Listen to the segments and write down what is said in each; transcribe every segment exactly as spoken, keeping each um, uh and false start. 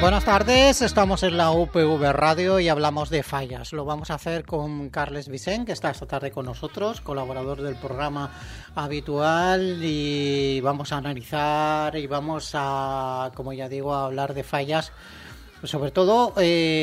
Buenas tardes, estamos en la U P V Radio y hablamos de fallas. Lo vamos a hacer con Carles Vicent, que está esta tarde con nosotros, colaborador del programa habitual, y vamos a analizar y vamos a, como ya digo, a hablar de fallas. Sobre todo,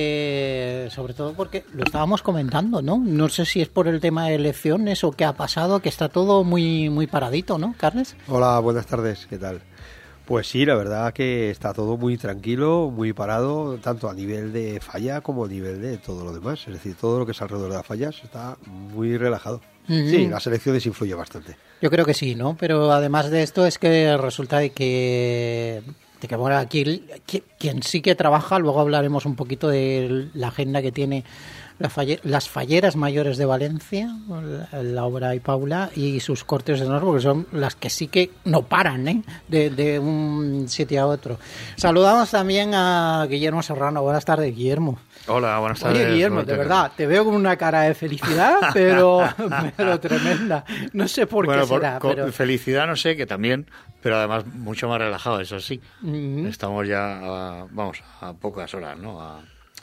eh, sobre todo porque lo estábamos comentando, ¿no? No sé si es por el tema de elecciones o qué ha pasado, que está todo muy, muy paradito, ¿no, Carles? Hola, buenas tardes, ¿qué tal? Pues sí, la verdad que está todo muy tranquilo, muy parado, tanto a nivel de falla como a nivel de todo lo demás. Es decir, todo lo que es alrededor de las fallas está muy relajado. Uh-huh. Sí, las elecciones influyen bastante. Yo creo que sí, ¿no? Pero además de esto es que resulta de que, de que bueno, aquí quien sí que trabaja, luego hablaremos un poquito de la agenda que tiene La falle, las falleras mayores de Valencia, Laura y Paula, y sus cortes de honor, porque son las que sí que no paran, ¿eh? de, de un sitio a otro. Saludamos también a Guillermo Serrano. Buenas tardes, Guillermo. Hola, buenas tardes. Oye, Guillermo, de verdad, te veo con una cara de felicidad, pero, pero tremenda. No sé por bueno, qué será. Por, pero... Felicidad no sé, que también, pero además mucho más relajado, eso sí. Uh-huh. Estamos ya, a, vamos, a pocas horas, ¿no? A...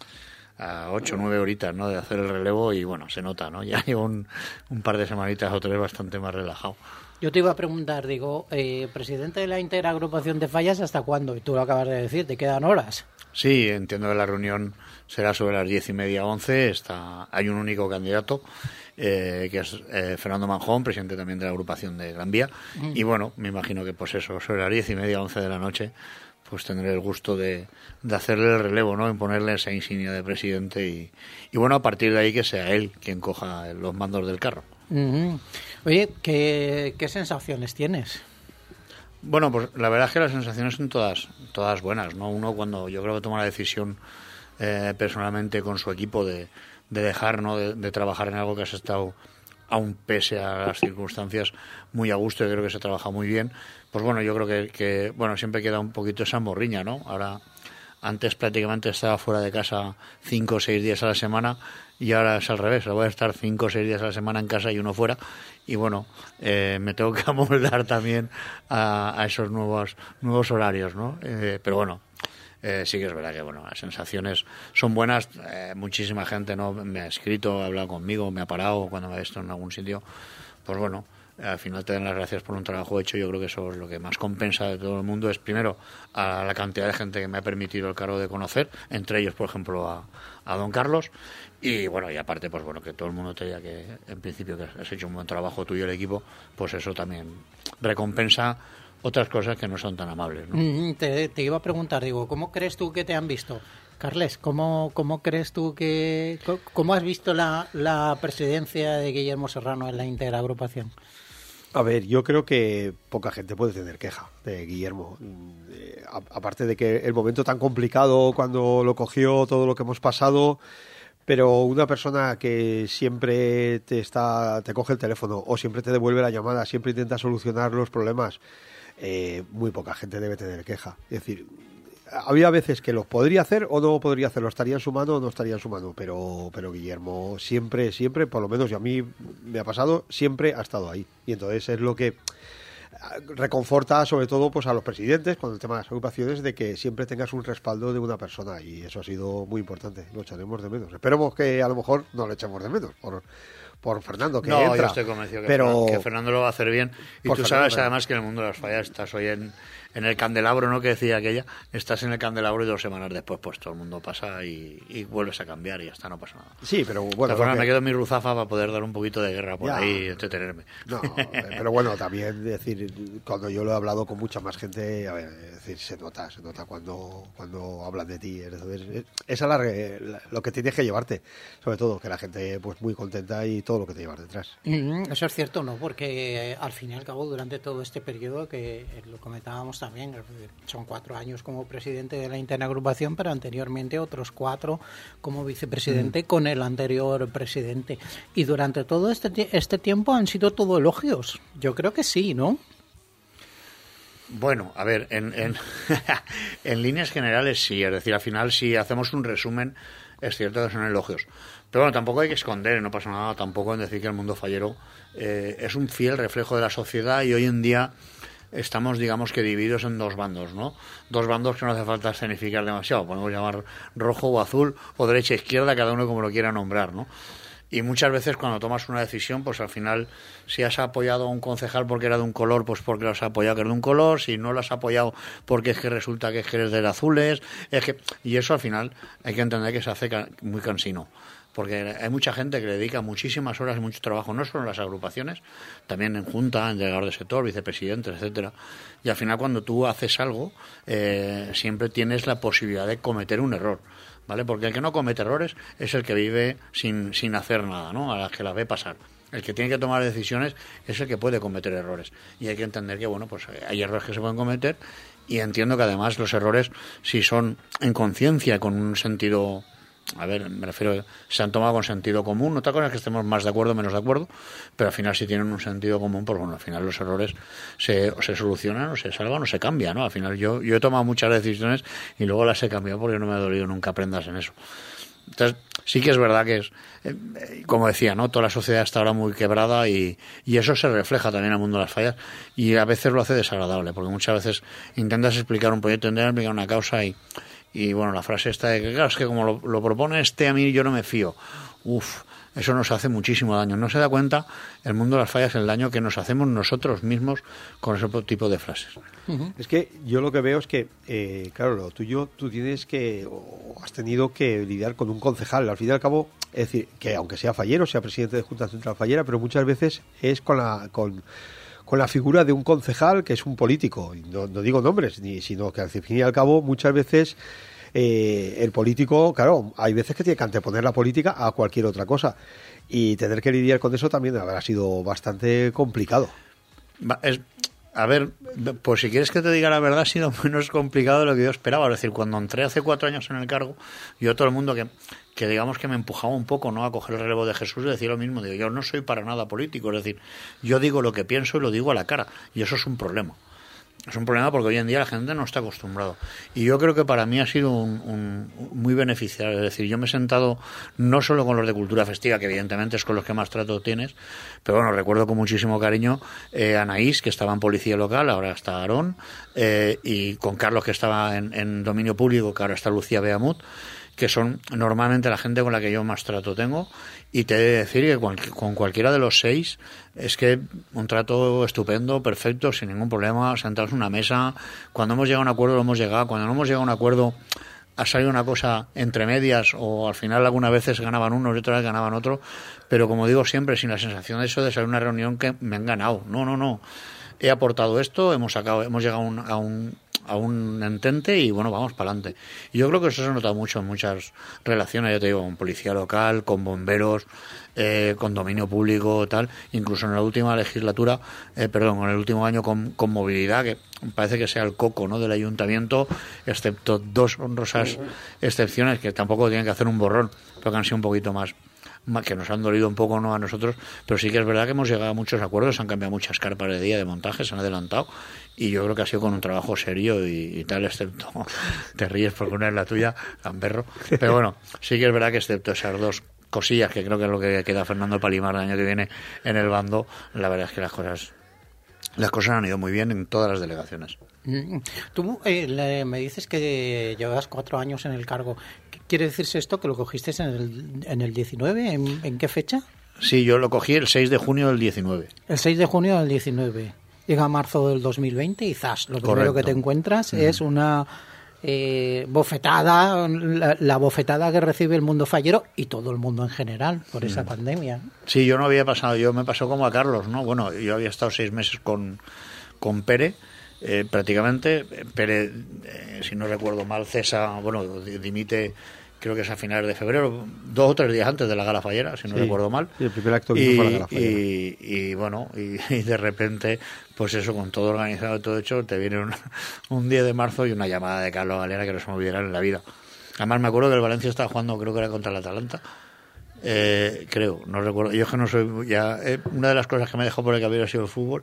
a ocho o nueve horitas, ¿no?, de hacer el relevo, y bueno, se nota, ¿no? Ya llevo un, un par de semanitas o tres bastante más relajado. Yo te iba a preguntar, digo, eh, presidente de la interagrupación de fallas, ¿hasta cuándo? Y tú lo acabas de decir, ¿te quedan horas? Sí, entiendo que la reunión será sobre las diez y media, once. Está, hay un único candidato, eh, que es eh, Fernando Manjón, presidente también de la agrupación de Gran Vía. Mm. Y bueno, me imagino que pues eso, sobre las diez y media, once de la noche, pues tendré el gusto de, de hacerle el relevo, ¿no?, en ponerle esa insignia de presidente, y, y bueno, a partir de ahí que sea él quien coja los mandos del carro. Uh-huh. Oye, ¿qué, qué sensaciones tienes? Bueno, pues la verdad es que las sensaciones son todas, todas buenas, ¿no? Uno cuando yo creo que toma la decisión eh, personalmente con su equipo de, de dejar, ¿no?, de, de trabajar en algo que has estado, aún pese a las circunstancias, muy a gusto, y creo que se trabaja muy bien. Pues bueno, yo creo que, que bueno, siempre queda un poquito esa morriña, ¿no? Ahora, antes prácticamente estaba fuera de casa cinco o seis días a la semana, y ahora es al revés, voy a estar cinco o seis días a la semana en casa y uno fuera, y bueno, eh, me tengo que amoldar también a, a esos nuevos nuevos horarios, ¿no? Eh, pero bueno, eh, sí que es verdad que bueno, las sensaciones son buenas. Eh, muchísima gente, ¿no?, me ha escrito, ha hablado conmigo, me ha parado cuando me ha visto en algún sitio. Pues bueno, al final te dan las gracias por un trabajo hecho. Yo creo que eso es lo que más compensa de todo el mundo, es primero a la cantidad de gente que me ha permitido el cargo de conocer, entre ellos, por ejemplo, a, a don Carlos, y bueno, y aparte, pues bueno, que todo el mundo te diga que en principio que has hecho un buen trabajo tú y el equipo, pues eso también recompensa otras cosas que no son tan amables, ¿no? Te, te iba a preguntar, digo, ¿cómo crees tú que te han visto? Carles, ¿cómo, cómo crees tú que... ¿Cómo has visto la, la presidencia de Guillermo Serrano en la interagrupación? A ver, yo creo que poca gente puede tener queja de Guillermo. Eh, a, aparte de que el momento tan complicado cuando lo cogió, todo lo que hemos pasado, pero una persona que siempre te está, te coge el teléfono o siempre te devuelve la llamada, siempre intenta solucionar los problemas, eh, muy poca gente debe tener queja. Es decir, había veces que los podría hacer o no podría hacerlo, estaría en su mano o no estaría en su mano, pero pero Guillermo siempre, siempre, por lo menos y a mí me ha pasado, siempre ha estado ahí. Y entonces es lo que reconforta sobre todo pues a los presidentes con el tema de las agrupaciones, de que siempre tengas un respaldo de una persona, y eso ha sido muy importante. Lo echaremos de menos. Esperemos que a lo mejor no lo echemos de menos por por Fernando, que no, entra. Yo estoy convencido que, pero... Fernando, que Fernando lo va a hacer bien. Y tú Fernando, sabes pero... además que en el mundo de las fallas estás hoy en, en el candelabro, ¿no?, que decía aquella, estás en el candelabro y dos semanas después pues todo el mundo pasa y, y vuelves a cambiar y ya está, no pasa nada. Sí, pero bueno, de forma, que... me quedo en mi ruzafa para poder dar un poquito de guerra por ya. ahí y entretenerme. No, pero bueno, también decir, cuando yo lo he hablado con mucha más gente, a ver, es decir, se nota, se nota cuando cuando hablan de ti. Entonces, esa es la, lo que tienes que llevarte, sobre todo, que la gente pues muy contenta y todo lo que te llevas detrás. Mm, eso es cierto, ¿no? Porque eh, al fin y al cabo, durante todo este periodo, que eh, lo comentábamos también, son cuatro años como presidente de la interagrupación, pero anteriormente otros cuatro como vicepresidente mm. con el anterior presidente. Y durante todo este, este tiempo han sido todo elogios. Yo creo que sí, ¿no? Bueno, a ver, en, en, en líneas generales sí, es decir, al final si hacemos un resumen, es cierto que son elogios. Pero bueno, tampoco hay que esconder, no pasa nada tampoco en decir que el mundo fallero eh, es un fiel reflejo de la sociedad, y hoy en día estamos, digamos que divididos en dos bandos, ¿no? Dos bandos que no hace falta escenificar demasiado, podemos llamar rojo o azul, o derecha e izquierda, cada uno como lo quiera nombrar, ¿no? Y muchas veces cuando tomas una decisión, pues al final, si has apoyado a un concejal porque era de un color, pues porque lo has apoyado que es de un color, si no lo has apoyado porque es que resulta que es que eres de azules, es que y eso al final hay que entender que se hace muy cansino. Porque hay mucha gente que le dedica muchísimas horas y mucho trabajo, no solo en las agrupaciones, también en junta, en delegador de sector, vicepresidentes, etcétera. Y al final cuando tú haces algo, eh, siempre tienes la posibilidad de cometer un error, ¿vale? Porque el que no comete errores es el que vive sin, sin hacer nada, ¿no? A las que la ve pasar. El que tiene que tomar decisiones es el que puede cometer errores. Y hay que entender que, bueno, pues hay errores que se pueden cometer y entiendo que además los errores, si son en conciencia, con un sentido... A ver, me refiero, se han tomado con sentido común. Otra cosa es que estemos más de acuerdo o menos de acuerdo, pero al final si tienen un sentido común, pues bueno, al final los errores se, o se solucionan o se salvan o se cambian, ¿no? Al final yo, yo he tomado muchas decisiones y luego las he cambiado porque no me ha dolido nunca aprendas en eso. Entonces, sí que es verdad que es, eh, como decía, ¿no? Toda la sociedad está ahora muy quebrada y, y eso se refleja también en el mundo de las fallas y a veces lo hace desagradable, porque muchas veces intentas explicar un proyecto, intentas explicar una causa y... Y bueno, la frase esta de que, claro, es que como lo, lo propone este, a mí yo no me fío. Uf, eso nos hace muchísimo daño. No se da cuenta el mundo de las fallas el daño que nos hacemos nosotros mismos con ese tipo de frases. Uh-huh. Es que yo lo que veo es que, eh, claro, lo tuyo, tú tienes que, o has tenido que lidiar con un concejal. Al fin y al cabo, es decir, que aunque sea fallero, sea presidente de Junta Central Fallera, pero muchas veces es con la... con con la figura de un concejal que es un político, y no, no digo nombres, ni sino que al fin y al cabo muchas veces eh, el político, claro, hay veces que tiene que anteponer la política a cualquier otra cosa y tener que lidiar con eso también habrá sido bastante complicado. Es, a ver, pues si quieres que te diga la verdad, ha sido menos complicado de lo que yo esperaba. Es decir, cuando entré hace cuatro años en el cargo, yo todo el mundo que... que digamos que me empujaba un poco, ¿no?, a coger el relevo de Jesús y decir lo mismo. Digo, yo no soy para nada político, es decir, yo digo lo que pienso y lo digo a la cara, y eso es un problema. Es un problema porque hoy en día la gente no está acostumbrado. Y yo creo que para mí ha sido un, un, muy beneficiario. Es decir, yo me he sentado no solo con los de cultura festiva, que evidentemente es con los que más trato tienes, pero bueno, recuerdo con muchísimo cariño eh, a Anaís, que estaba en policía local, ahora está Aarón, eh, y con Carlos, que estaba en, en dominio público, que ahora está Lucía Beamut, que son normalmente la gente con la que yo más trato tengo, y te he de decir que cual, con cualquiera de los seis es que un trato estupendo, perfecto, sin ningún problema, sentados en una mesa, cuando hemos llegado a un acuerdo lo hemos llegado, cuando no hemos llegado a un acuerdo ha salido una cosa entre medias, o al final algunas veces ganaban unos y otras veces ganaban otros, pero como digo siempre, sin la sensación de eso de salir una reunión que me han ganado, no, no, no, he aportado esto, hemos sacado, hemos llegado a un, a un a un entente y bueno, vamos para adelante. Y yo creo que eso se nota mucho en muchas relaciones, ya te digo, con policía local, con bomberos, eh, con dominio público, tal, incluso en la última legislatura, eh, perdón, en el último año con, con movilidad, que parece que sea el coco, ¿no?, del ayuntamiento, excepto dos honrosas excepciones que tampoco tienen que hacer un borrón, pero que han sido un poquito más que nos han dolido un poco, no a nosotros, pero sí que es verdad que hemos llegado a muchos acuerdos, se han cambiado muchas carpas de día de montaje, se han adelantado, y yo creo que ha sido con un trabajo serio y, y tal, excepto, te ríes porque una es la tuya, Gamberro, pero bueno, sí que es verdad que excepto esas dos cosillas, que creo que es lo que queda Fernando Palimar el año que viene en el bando, la verdad es que las cosas las cosas han ido muy bien en todas las delegaciones. Tú eh, le, me dices que llevas cuatro años en el cargo. ¿Quiere decirse esto que lo cogiste en el, en el diecinueve? ¿En, ¿En qué fecha? Sí, yo lo cogí el seis de junio del diecinueve. El seis de junio del diecinueve. Llega marzo del dos mil veinte y zas, lo primero Correcto. que te encuentras mm. es una eh, bofetada, la, la bofetada que recibe el mundo fallero y todo el mundo en general por mm. esa pandemia. Sí, yo no había pasado, yo me pasó como a Carlos, ¿no? Bueno, yo había estado seis meses con, con Pere, eh, prácticamente. Pere, eh, si no recuerdo mal, cesa, bueno, dimite, creo que es a finales de febrero, dos o tres días antes de la gala fallera, si no sí, recuerdo mal. Sí, el primer acto que hizo fue la gala fallera. Y, y bueno, y, y de repente, pues eso, con todo organizado y todo hecho, te viene un, un diez de marzo y una llamada de Carlos Galera que no se me olvidará en la vida. Además me acuerdo que el Valencia estaba jugando, creo que era contra el Atalanta, eh, creo, no recuerdo. Yo es que no soy, ya, eh, una de las cosas que me dejó por el camino ha sido el fútbol.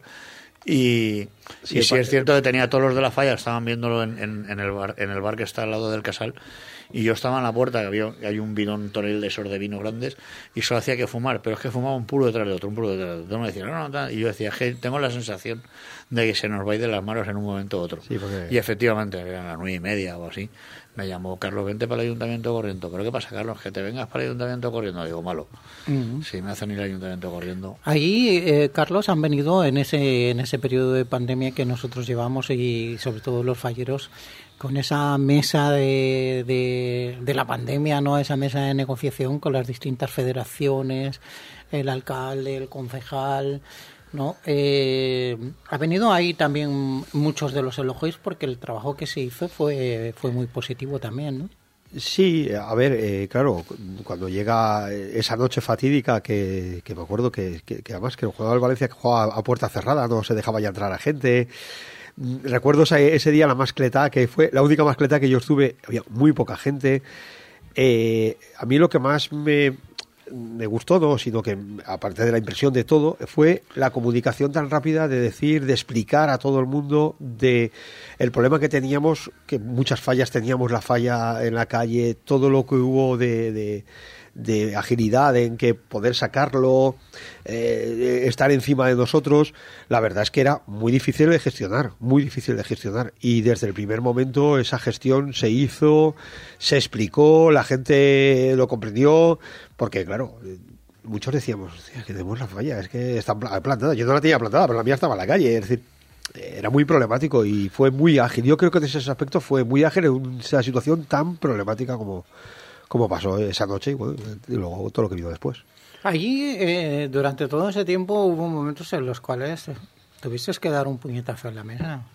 Y sí, y sí es cierto que tenía todos los de la falla, estaban viéndolo en, en, en, el bar, en el bar que está al lado del Casal, y yo estaba en la puerta, que había hay un bidón tonel de esos de vino grandes, y solo hacía que fumar, pero es que fumaba un puro detrás de otro, un puro detrás de otro. Me decía, no, no, y yo decía, que tengo la sensación de que se nos va a ir de las manos en un momento u otro. Sí, porque... Y efectivamente, eran las nueve y media o así, me llamó Carlos, vente para el ayuntamiento corriendo. ¿Pero qué pasa, Carlos? Que te vengas para el ayuntamiento corriendo. Digo, malo. Uh-huh. Si me hacen ir al ayuntamiento corriendo. Ahí, eh, Carlos, han venido en ese en ese periodo de pandemia que nosotros llevamos, y sobre todo los falleros, con esa mesa de, de, de la pandemia, ¿no? Esa mesa de negociación con las distintas federaciones, el alcalde, el concejal, ¿no? Eh, ha venido ahí también muchos de los elogios, porque el trabajo que se hizo fue fue muy positivo también, ¿no? Sí, a ver, eh, claro, cuando llega esa noche fatídica que, que me acuerdo que, que, que además que el jugador del Valencia que jugaba a puerta cerrada, no se dejaba ya entrar a gente. Recuerdo ese, ese día la mascletá, que fue la única mascletá que yo estuve, había muy poca gente. Eh, a mí lo que más me... me gustó, no, sino que aparte de la impresión de todo, fue la comunicación tan rápida de decir, de explicar a todo el mundo de el problema que teníamos, que muchas fallas teníamos, la falla en la calle, todo lo que hubo de, de, de agilidad en que poder sacarlo, eh, estar encima de nosotros. La verdad es que era muy difícil de gestionar, muy difícil de gestionar, y desde el primer momento esa gestión se hizo, se explicó, la gente lo comprendió, porque claro, muchos decíamos, hostia, que tenemos la falla, es que está plantada. Yo no la tenía plantada, pero la mía estaba en la calle, es decir, era muy problemático y fue muy ágil. Yo creo que en ese aspecto fue muy ágil en esa situación tan problemática como, como pasó esa noche y, bueno, y luego todo lo que vino después. Allí, eh, durante todo ese tiempo, hubo momentos en los cuales tuviste que dar un puñetazo en la mesa.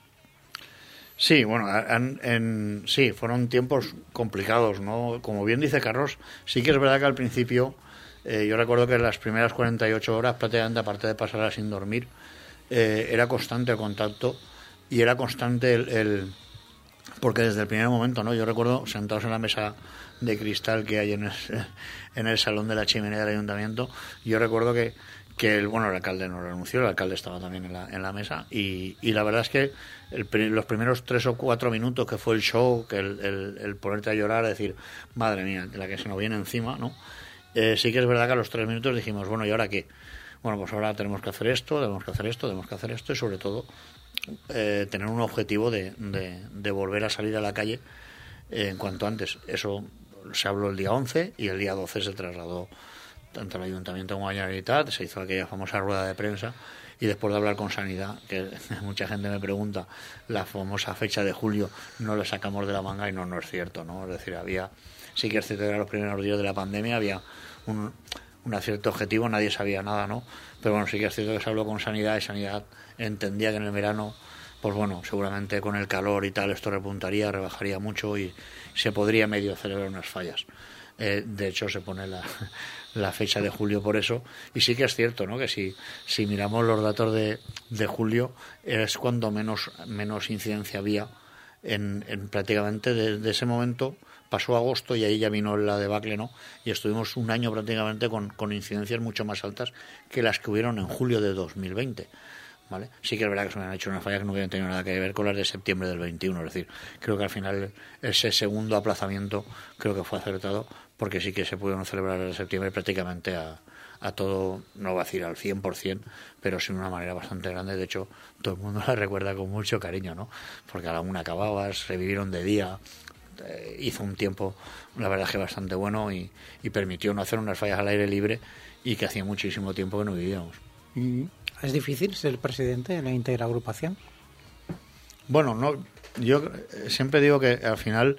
Sí, bueno, en, en, sí, fueron tiempos complicados, ¿no? Como bien dice Carlos, sí que es verdad que al principio, eh, yo recuerdo que en las primeras cuarenta y ocho horas, prácticamente, aparte de pasarlas sin dormir, eh, era constante el contacto y era constante el, el... Porque desde el primer momento, ¿no? Yo recuerdo sentados en la mesa de cristal que hay en el, en el salón de la chimenea del ayuntamiento, yo recuerdo que que el, bueno, el alcalde no renunció, el alcalde estaba también en la, en la mesa, y, y la verdad es que el, los primeros tres o cuatro minutos que fue el show, que el, el, el ponerte a llorar, decir, madre mía, la que se nos viene encima, ¿no? Eh, sí que es verdad que a los tres minutos dijimos, bueno, ¿y ahora qué? Bueno, pues ahora tenemos que hacer esto, tenemos que hacer esto, tenemos que hacer esto, y sobre todo eh, tener un objetivo de, de, de volver a salir a la calle eh, en cuanto antes. Eso se habló el día once y el día doce se trasladó tanto el Ayuntamiento como la Generalitat, se hizo aquella famosa rueda de prensa, y después de hablar con Sanidad, que mucha gente me pregunta, la famosa fecha de julio no la sacamos de la manga, y no, no es cierto, ¿no? Es decir, había, sí que es cierto que eran los primeros días de la pandemia, había un, un cierto objetivo, nadie sabía nada, ¿no? Pero bueno, sí que es cierto que se habló con Sanidad, y Sanidad entendía que en el verano, pues bueno, seguramente con el calor y tal, esto repuntaría, rebajaría mucho y se podría medio celebrar unas fallas. Eh, de hecho, se pone la, la fecha de julio por eso, y sí que es cierto, ¿no? Que si, si miramos los datos de, de julio, es cuando menos, menos incidencia había en, en prácticamente desde ese momento. Pasó agosto y ahí ya vino la debacle, ¿no? Y estuvimos un año prácticamente con, con incidencias mucho más altas que las que hubieron en julio de dos mil veinte. ¿Vale? Sí que es verdad que se me han hecho unas fallas que no hubieran tenido nada que ver con las de septiembre del veintiuno, es decir, creo que al final ese segundo aplazamiento creo que fue acertado, porque sí que se pudieron celebrar en septiembre prácticamente a, a todo, no voy a decir al cien por ciento, pero sí de una manera bastante grande. De hecho, todo el mundo la recuerda con mucho cariño, ¿no? Porque a la una acababas, se vivieron de día, eh, hizo un tiempo, la verdad que bastante bueno, y, y permitió no hacer unas fallas al aire libre, y que hacía muchísimo tiempo que no vivíamos. Mm. ¿Es difícil ser presidente de la interagrupación? Bueno, no, yo siempre digo que al final,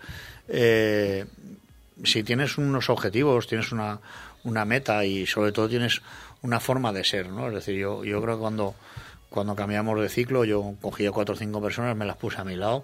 eh, si tienes unos objetivos, tienes una, una meta y sobre todo tienes una forma de ser, ¿no? Es decir, yo, yo creo que cuando, cuando cambiamos de ciclo, yo cogí a cuatro o cinco personas, me las puse a mi lado,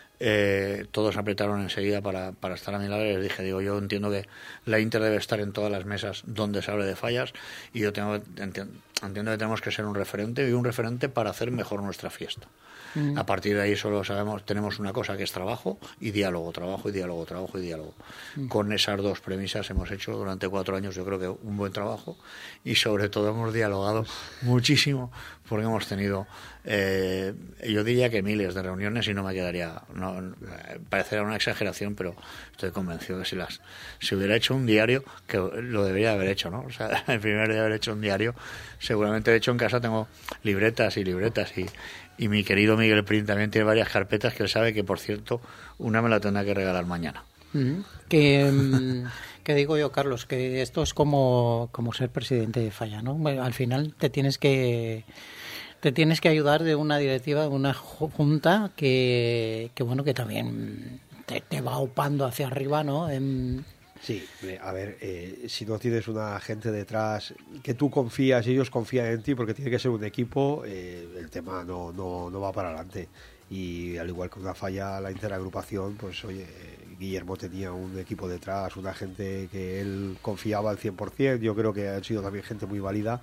eh, todos apretaron enseguida para, para estar a mi lado, y les dije, digo, yo entiendo que la Inter debe estar en todas las mesas donde se hable de fallas, y yo tengo entiendo, entiendo que tenemos que ser un referente, y un referente para hacer mejor nuestra fiesta. Mm. A partir de ahí solo sabemos, tenemos una cosa, que es trabajo y diálogo, trabajo y diálogo, trabajo y diálogo. Mm. Con esas dos premisas hemos hecho durante cuatro años, yo creo que un buen trabajo, y sobre todo hemos dialogado muchísimo, porque hemos tenido, eh, yo diría que miles de reuniones, y no me quedaría, no no, parecerá una exageración, pero estoy convencido que si las si hubiera hecho un diario, que lo debería haber hecho, ¿no? O sea, el primer día de haber hecho un diario, seguramente, de hecho, en casa tengo libretas y libretas y, y mi querido Miguel Prim también tiene varias carpetas que él sabe que, por cierto, una me la tendrá que regalar mañana. Mm-hmm. Que, que digo yo, Carlos, que esto es como, como ser presidente de Falla, ¿no? Al final te tienes que te tienes que ayudar de una directiva, de una junta que, que bueno, que también te, te va upando hacia arriba, ¿no? En... Sí, a ver, eh, si no tienes una gente detrás que tú confías y ellos confían en ti, porque tiene que ser un equipo, eh, el tema no, no, no va para adelante. Y al igual que una Falla, la interagrupación, pues oye, Guillermo tenía un equipo detrás, una gente que él confiaba al cien por ciento, yo creo que han sido también gente muy válida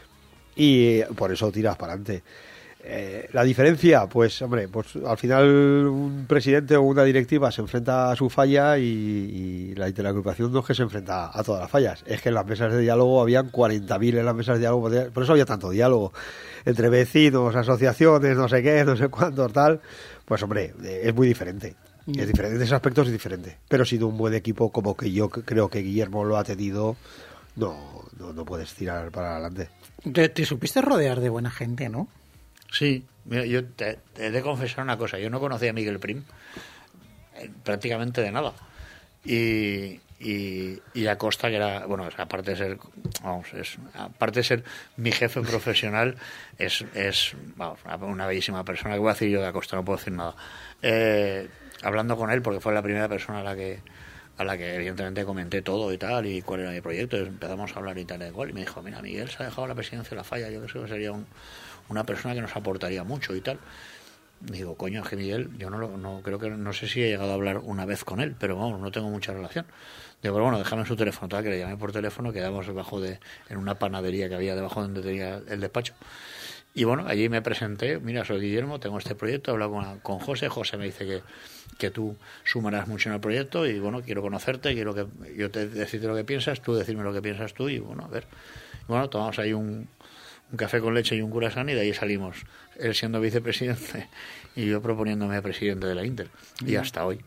y por eso tiras para adelante. Eh, la diferencia, pues hombre, pues al final un presidente o una directiva se enfrenta a su falla y, y la interagrupación no es que se enfrenta a todas las fallas, es que en las mesas de diálogo habían cuarenta mil en las mesas de diálogo, por eso había tanto diálogo entre vecinos, asociaciones, no sé qué, no sé cuánto, tal. Pues hombre, es muy diferente. Es diferente, en ese aspecto es diferente. Pero siendo un buen equipo como que yo creo que Guillermo lo ha tenido, no, no, no puedes tirar para adelante. Te, te supiste rodear de buena gente, ¿no? Sí, mira, yo te, te he de confesar una cosa. Yo no conocía a Miguel Prim eh, prácticamente de nada. Y, y, y Acosta, que era, bueno, aparte de ser, vamos, es, aparte de ser mi jefe profesional, es, es vamos, una bellísima persona. ¿Qué voy a decir yo de Acosta? No puedo decir nada. Eh, hablando con él, porque fue la primera persona a la que a la que evidentemente comenté todo y tal, y cuál era mi proyecto, y empezamos a hablar y tal y cual, y me dijo, mira, Miguel se ha dejado la presidencia de la Falla, yo creo que sería un, una persona que nos aportaría mucho y tal. Digo, coño, es que Miguel, yo no lo, no creo que, no sé si he llegado a hablar una vez con él, pero vamos, no tengo mucha relación. Digo, pero bueno, déjame su teléfono, tal, que le llamé por teléfono, quedamos debajo de, en una panadería que había debajo donde tenía el despacho. Y bueno, allí me presenté, mira, soy Guillermo, tengo este proyecto, he hablado con, con José, José me dice que, que tú sumarás mucho en el proyecto y bueno, quiero conocerte, quiero que yo te decirte lo que piensas, tú decirme lo que piensas tú y bueno, a ver. Y bueno, tomamos ahí un, un café con leche y un curasán y de ahí salimos, él siendo vicepresidente y yo proponiéndome presidente de la Inter, y hasta hoy.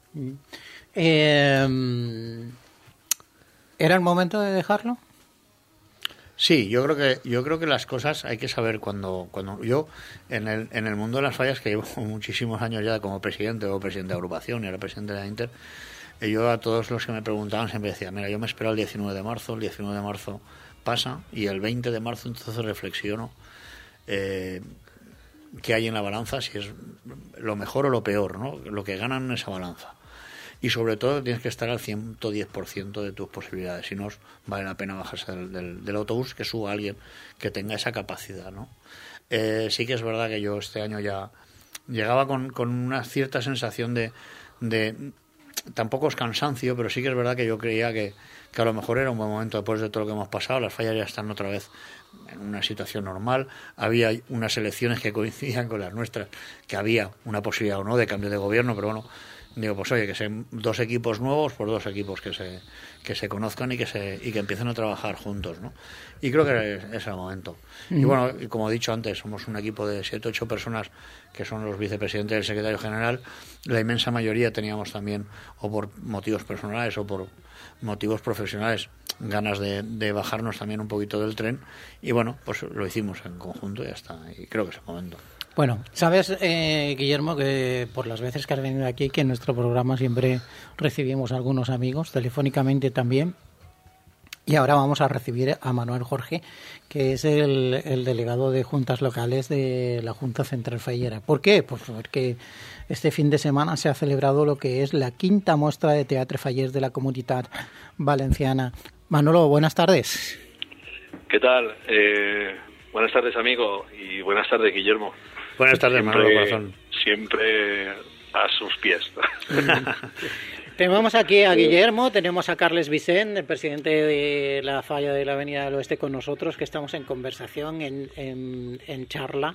Eh, ¿Era el momento de dejarlo? Sí, yo creo que yo creo que las cosas hay que saber cuando cuando yo en el en el mundo de las fallas, que llevo muchísimos años ya como presidente o presidente de agrupación y ahora presidente de la Inter, yo a todos los que me preguntaban siempre decía, mira, yo me espero el diecinueve de marzo, el diecinueve de marzo pasa y el veinte de marzo entonces reflexiono eh, qué hay en la balanza, si es lo mejor o lo peor, ¿no? Lo que ganan en esa balanza. Y sobre todo tienes que estar al ciento diez por ciento de tus posibilidades. Si no, vale la pena bajarse del, del, del autobús, que suba alguien que tenga esa capacidad, ¿no? Eh, sí que es verdad que yo este año ya llegaba con, con una cierta sensación de, de... Tampoco es cansancio, pero sí que es verdad que yo creía que, que a lo mejor era un buen momento después de todo lo que hemos pasado. Las fallas ya están otra vez en una situación normal. Había unas elecciones que coincidían con las nuestras, que había una posibilidad o no de cambio de gobierno, pero bueno... Digo, pues oye, que sean dos equipos nuevos, pues dos equipos que se que se conozcan y que se y que empiecen a trabajar juntos, ¿no? Y creo que es, es el momento. Mm. Y bueno, y como he dicho antes, somos un equipo de siete, ocho personas que son los vicepresidentes y el secretario general. La inmensa mayoría teníamos también, o por motivos personales o por motivos profesionales, ganas de, de bajarnos también un poquito del tren. Y bueno, pues lo hicimos en conjunto y ya está. Y creo que es el momento. Bueno, sabes, eh, Guillermo, que por las veces que has venido aquí, que en nuestro programa siempre recibimos a algunos amigos, telefónicamente también, y ahora vamos a recibir a Manuel Jorge, que es el, el delegado de juntas locales de la Junta Central Fallera. ¿Por qué? Pues porque este fin de semana se ha celebrado lo que es la quinta muestra de teatre fallers de la Comunitat Valenciana. Manolo, buenas tardes. ¿Qué tal? Eh, buenas tardes, amigo, y buenas tardes, Guillermo. Buenas tardes, siempre, Manolo Corazón. Siempre a sus pies. Tenemos aquí a Guillermo, tenemos a Carles Vicent, el presidente de la Falla de la Avenida del Oeste, con nosotros, que estamos en conversación, en, en, en charla,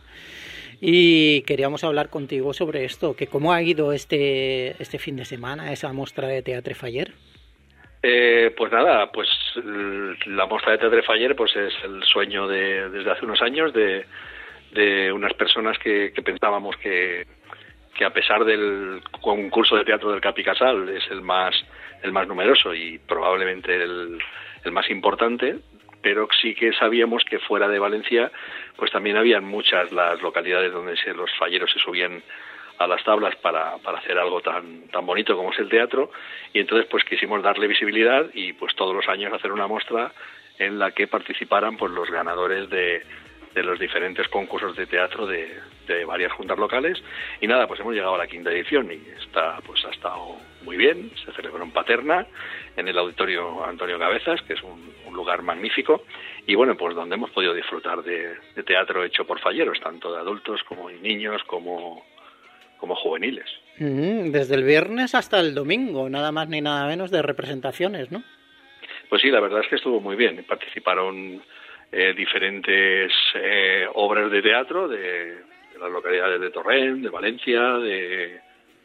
y queríamos hablar contigo sobre esto, que cómo ha ido este este fin de semana, esa muestra de Teatre Faller. Eh, pues nada, pues la muestra de Teatre Faller pues es el sueño de desde hace unos años de, de unas personas que, que pensábamos que que a pesar del concurso de teatro del Capicasal es el más el más numeroso y probablemente el, el más importante, pero sí que sabíamos que fuera de Valencia pues también habían muchas las localidades donde se, los falleros se subían a las tablas para, para hacer algo tan tan bonito como es el teatro, y entonces pues quisimos darle visibilidad y pues todos los años hacer una muestra en la que participaran pues los ganadores de, de los diferentes concursos de teatro de, de varias juntas locales. Y nada, pues hemos llegado a la quinta edición y está pues ha estado muy bien. Se celebró en Paterna, en el Auditorio Antonio Cabezas, que es un, un lugar magnífico, y bueno, pues donde hemos podido disfrutar de, de teatro hecho por falleros, tanto de adultos como de niños, como, como juveniles. Mm, desde el viernes hasta el domingo, nada más ni nada menos de representaciones, ¿no? Pues sí, la verdad es que estuvo muy bien. Participaron eh, diferentes eh, obras de teatro de, de las localidades de Torrent, de Valencia, de,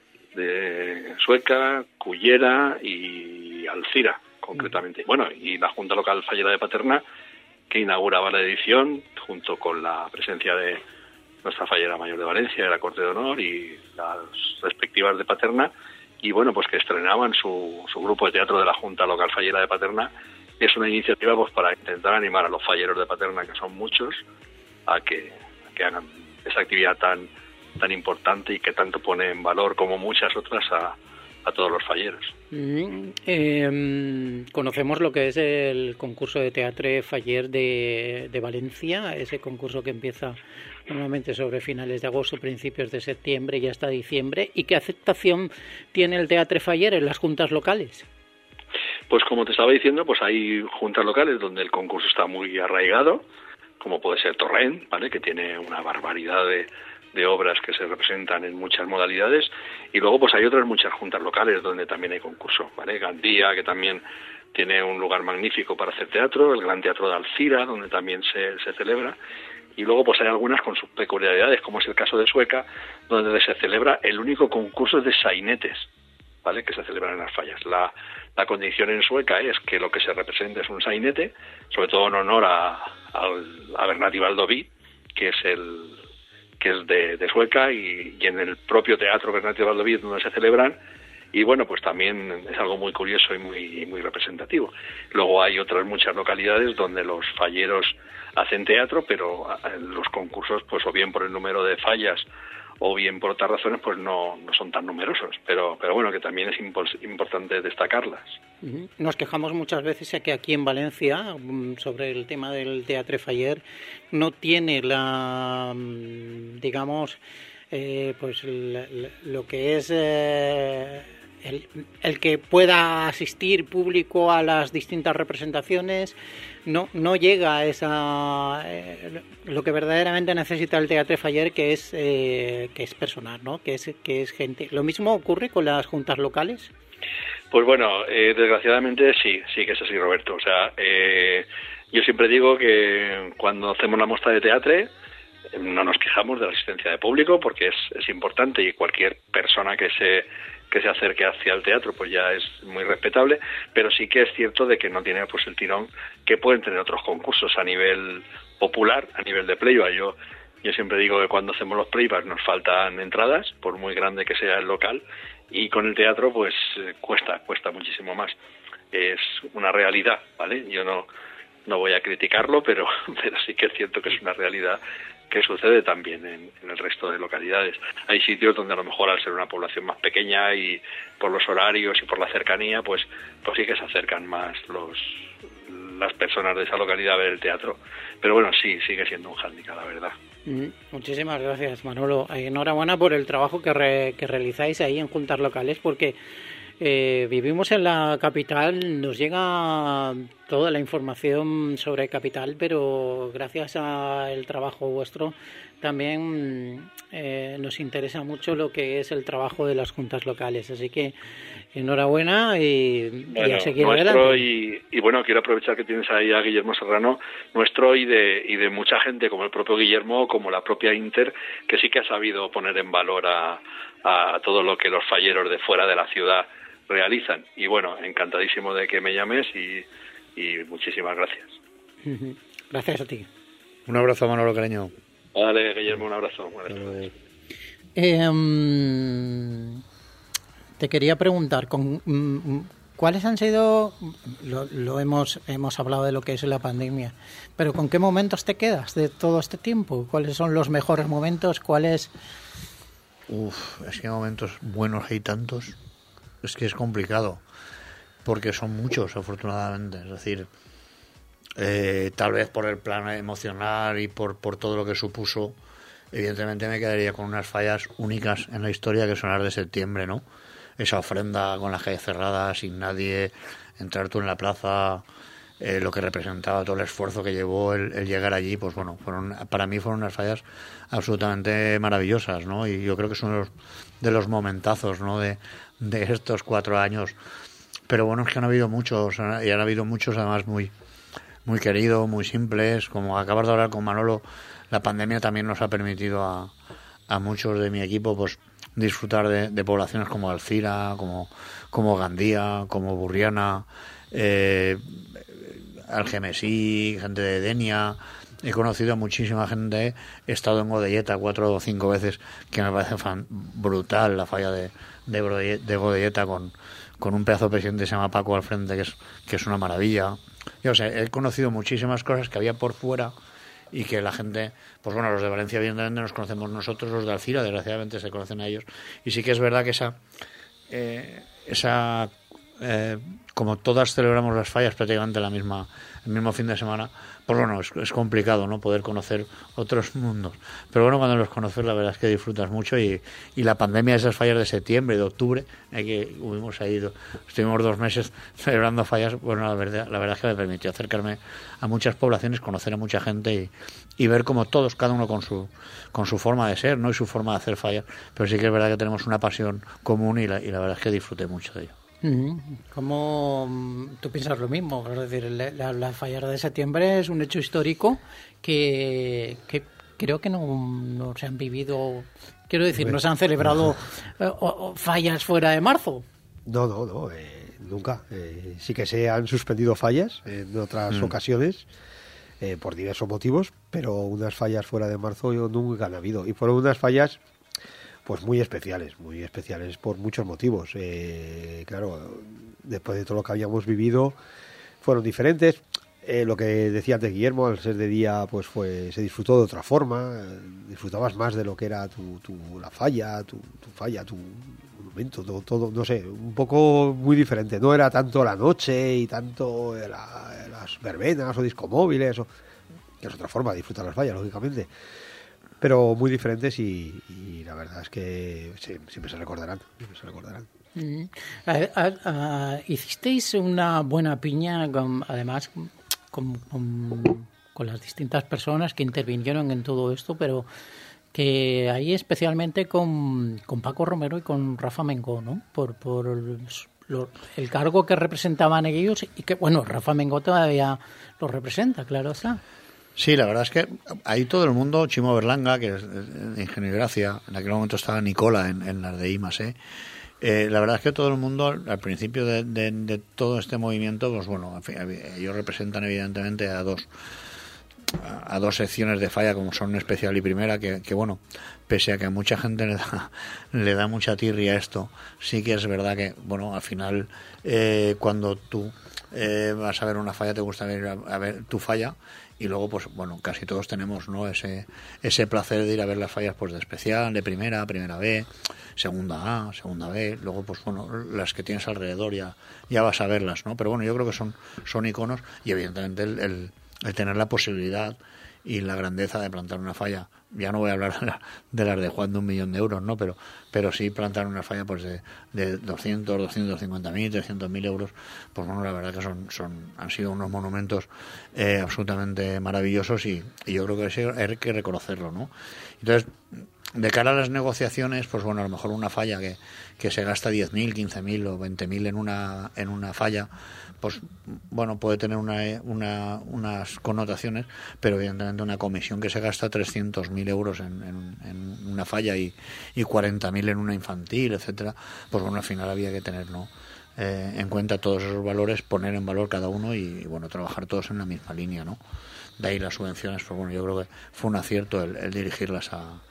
de Sueca, Cullera y Alcira, concretamente. Bueno, y la Junta Local Fallera de Paterna, que inauguraba la edición junto con la presencia de nuestra fallera mayor de Valencia, de la Corte de Honor, y las respectivas de Paterna, y bueno, pues que estrenaban su, su grupo de teatro de la Junta Local Fallera de Paterna. Es una iniciativa pues para intentar animar a los falleros de Paterna, que son muchos, a que, a que hagan esa actividad tan tan importante y que tanto pone en valor como muchas otras a, a todos los falleros. Mm, eh, conocemos lo que es el concurso de teatro faller de, de Valencia, ese concurso que empieza normalmente sobre finales de agosto, principios de septiembre y hasta diciembre. ¿Y qué aceptación tiene el teatro faller en las juntas locales? Pues como te estaba diciendo, pues hay juntas locales donde el concurso está muy arraigado, como puede ser Torrent, ¿vale?, que tiene una barbaridad de de obras que se representan en muchas modalidades, y luego pues hay otras muchas juntas locales donde también hay concurso, ¿vale? Gandía, que también tiene un lugar magnífico para hacer teatro, el Gran Teatro de Alcira, donde también se, se celebra, y luego pues hay algunas con sus peculiaridades, como es el caso de Sueca, donde se celebra el único concurso de sainetes, ¿vale?, que se celebran en las fallas. La, la condición en Sueca es que lo que se representa es un sainete, sobre todo en honor a, a, a Bernat Baldoví, que es el que es de, de Sueca, y, y en el propio Teatro Bernat Baldoví donde se celebran, y bueno, pues también es algo muy curioso y muy muy representativo. Luego hay otras muchas localidades donde los falleros hacen teatro, pero los concursos, pues o bien por el número de fallas o bien por otras razones, pues no, no son tan numerosos, pero pero bueno, que también es impos- importante destacarlas. Nos quejamos muchas veces de que aquí en Valencia, sobre el tema del teatre faller, no tiene la, digamos, eh, pues la, la, lo que es eh, el, el que pueda asistir público a las distintas representaciones. No no llega a esa eh, lo que verdaderamente necesita el teatre faller, que es eh, que es personal, ¿no? Que es que es gente. ¿Lo mismo ocurre con las juntas locales? Pues bueno, eh, desgraciadamente sí, sí que es así, Roberto. O sea, eh, yo siempre digo que cuando hacemos la muestra de teatro no nos quejamos de la asistencia de público, porque es, es importante, y cualquier persona que se que se acerque hacia el teatro pues ya es muy respetable, pero sí que es cierto de que no tiene pues el tirón que pueden tener otros concursos a nivel popular, a nivel de playback. Yo yo siempre digo que cuando hacemos los playbacks nos faltan entradas, por muy grande que sea el local, y con el teatro pues eh, cuesta cuesta muchísimo más. Es una realidad, ¿vale? Yo no no voy a criticarlo, pero pero sí que es cierto que es una realidad que sucede también en, en el resto de localidades. Hay sitios donde a lo mejor, al ser una población más pequeña y por los horarios y por la cercanía, pues pues sí que se acercan más los las personas de esa localidad a ver el teatro. Pero bueno, sí, sigue siendo un hándicap, la verdad. Muchísimas gracias, Manolo. Enhorabuena por el trabajo que, re, que realizáis ahí en juntas locales, porque eh, vivimos en la capital, nos llega toda la información sobre capital, pero gracias al trabajo vuestro también eh, nos interesa mucho lo que es el trabajo de las juntas locales. Así que enhorabuena y, bueno, y a seguir nuestro adelante. Y, y bueno, quiero aprovechar que tienes ahí a Guillermo Serrano, nuestro y de, y de mucha gente, como el propio Guillermo, como la propia Inter, que sí que ha sabido poner en valor a, a todo lo que los falleros de fuera de la ciudad realizan. Y bueno, encantadísimo de que me llames y, y muchísimas gracias. Gracias a ti. Un abrazo, Manolo Cariño. Vale, Guillermo, un abrazo. Buenas tardes. Eh, te quería preguntar, con, ¿cuáles han sido, lo, lo hemos, hemos hablado de lo que es la pandemia, pero con qué momentos te quedas de todo este tiempo? ¿Cuáles son los mejores momentos? ¿Cuáles? Uf, es que momentos buenos hay tantos. Es que es complicado, porque son muchos, afortunadamente. Es decir, eh, tal vez por el plano emocional y por, por todo lo que supuso, evidentemente me quedaría con unas fallas únicas en la historia, que son las de septiembre, ¿no? Esa ofrenda con las calles cerradas, sin nadie, entrar tú en la plaza, eh, lo que representaba todo el esfuerzo que llevó el, el llegar allí, pues bueno, fueron, para mí fueron unas fallas absolutamente maravillosas, ¿no? Y yo creo que son los, de los momentazos, ¿no? De, de estos cuatro años. Pero bueno, es que han habido muchos, y han habido muchos además muy, muy queridos, muy simples. Como acabas de hablar con Manolo, la pandemia también nos ha permitido a, a muchos de mi equipo, pues, disfrutar de, de poblaciones como Alcira, como, como Gandía, como Burriana, eh, Algemesí, gente de Denia. He conocido a muchísima gente, he estado en Godelleta cuatro o cinco veces, que me parece fan, brutal la falla de, de, de Godelleta con, con un pedazo de presidente que se llama Paco al frente, que es, que es una maravilla. Yo, o sea, he conocido muchísimas cosas que había por fuera y que la gente, pues bueno, los de Valencia evidentemente nos conocemos nosotros, los de Alcira desgraciadamente se conocen a ellos, y sí que es verdad que esa eh, esa eh, como todas celebramos las fallas prácticamente la misma el mismo fin de semana, pues bueno, es, es complicado, ¿no?, poder conocer otros mundos, pero bueno, cuando los conoces la verdad es que disfrutas mucho. Y, y la pandemia de esas fallas de septiembre, de octubre, eh, que hubimos ahí, estuvimos dos meses celebrando fallas, bueno, la verdad, la verdad es que me permitió acercarme a muchas poblaciones, conocer a mucha gente y, y ver cómo todos, cada uno con su con su forma de ser, ¿no?, y su forma de hacer fallas, pero sí que es verdad que tenemos una pasión común y la, y la verdad es que disfruté mucho de ello. ¿Cómo tú piensas lo mismo? Es decir, la, la falla de septiembre es un hecho histórico que, que creo que no, no se han vivido, quiero decir, no se han celebrado eh, fallas fuera de marzo. No, no, no, eh, nunca. Eh, sí que se han suspendido fallas en otras mm. ocasiones eh, por diversos motivos, pero unas fallas fuera de marzo yo nunca han habido. Y fueron unas fallas pues muy especiales, muy especiales por muchos motivos. Eh, claro, después de todo lo que habíamos vivido, fueron diferentes. Eh, lo que decía antes Guillermo, al ser de día, pues fue se disfrutó de otra forma. Eh, disfrutabas más de lo que era tu, tu la falla, tu, tu falla, tu monumento, todo, todo, no sé, un poco muy diferente. No era tanto la noche y tanto la, las verbenas o discomóviles, o, que es otra forma de disfrutar las fallas, lógicamente. Pero muy diferentes y, y la verdad es que sí, siempre se recordarán, siempre se recordarán. Mm. Uh, uh, uh, hicisteis una buena piña, con, además, con, con, con las distintas personas que intervinieron en todo esto, pero que ahí especialmente con, con Paco Romero y con Rafa Mengó, ¿no? Por, por lo, el cargo que representaban ellos y que, bueno, Rafa Mengó todavía lo representa, claro está. Sí, la verdad es que ahí todo el mundo, Chimo Berlanga, que es de Ingenio y Gracia, en aquel momento estaba Nicola en, en las de I M A S, ¿eh? Eh, la verdad es que todo el mundo, al principio de, de, de todo este movimiento, pues bueno, ellos representan evidentemente a dos a dos secciones de falla, como son especial y primera, que, que bueno, pese a que a mucha gente le da, le da mucha tirria a esto, sí que es verdad que, bueno, al final, eh, cuando tú eh, vas a ver una falla, te gusta ver, a, a ver tu falla. Y luego, pues bueno, casi todos tenemos, ¿no?, ese ese placer de ir a ver las fallas, pues de especial, de primera, primera B, segunda A, segunda B. Luego, pues bueno, las que tienes alrededor ya ya vas a verlas, ¿no? Pero bueno, yo creo que son son iconos y evidentemente el, el, el tener la posibilidad y la grandeza de plantar una falla. Ya no voy a hablar de, la, de las de Juan de un millón de euros, ¿no? Pero pero sí plantar una falla pues de, de doscientos, doscientos cincuenta mil, trescientos mil euros, pues bueno, la verdad que son son han sido unos monumentos eh, absolutamente maravillosos y, y yo creo que eso hay que reconocerlo, ¿no? Entonces, de cara a las negociaciones, pues bueno, a lo mejor una falla que, que se gasta diez mil, quince mil o veinte mil en una en una falla, pues bueno, puede tener una, una, unas connotaciones, pero evidentemente una comisión que se gasta trescientos mil euros en, en, en una falla y, y cuarenta mil en una infantil, etcétera, pues bueno, al final había que tener, ¿no?, eh, en cuenta todos esos valores, poner en valor cada uno y, y bueno, trabajar todos en la misma línea, ¿no? De ahí las subvenciones, pues bueno, yo creo que fue un acierto el, el dirigirlas a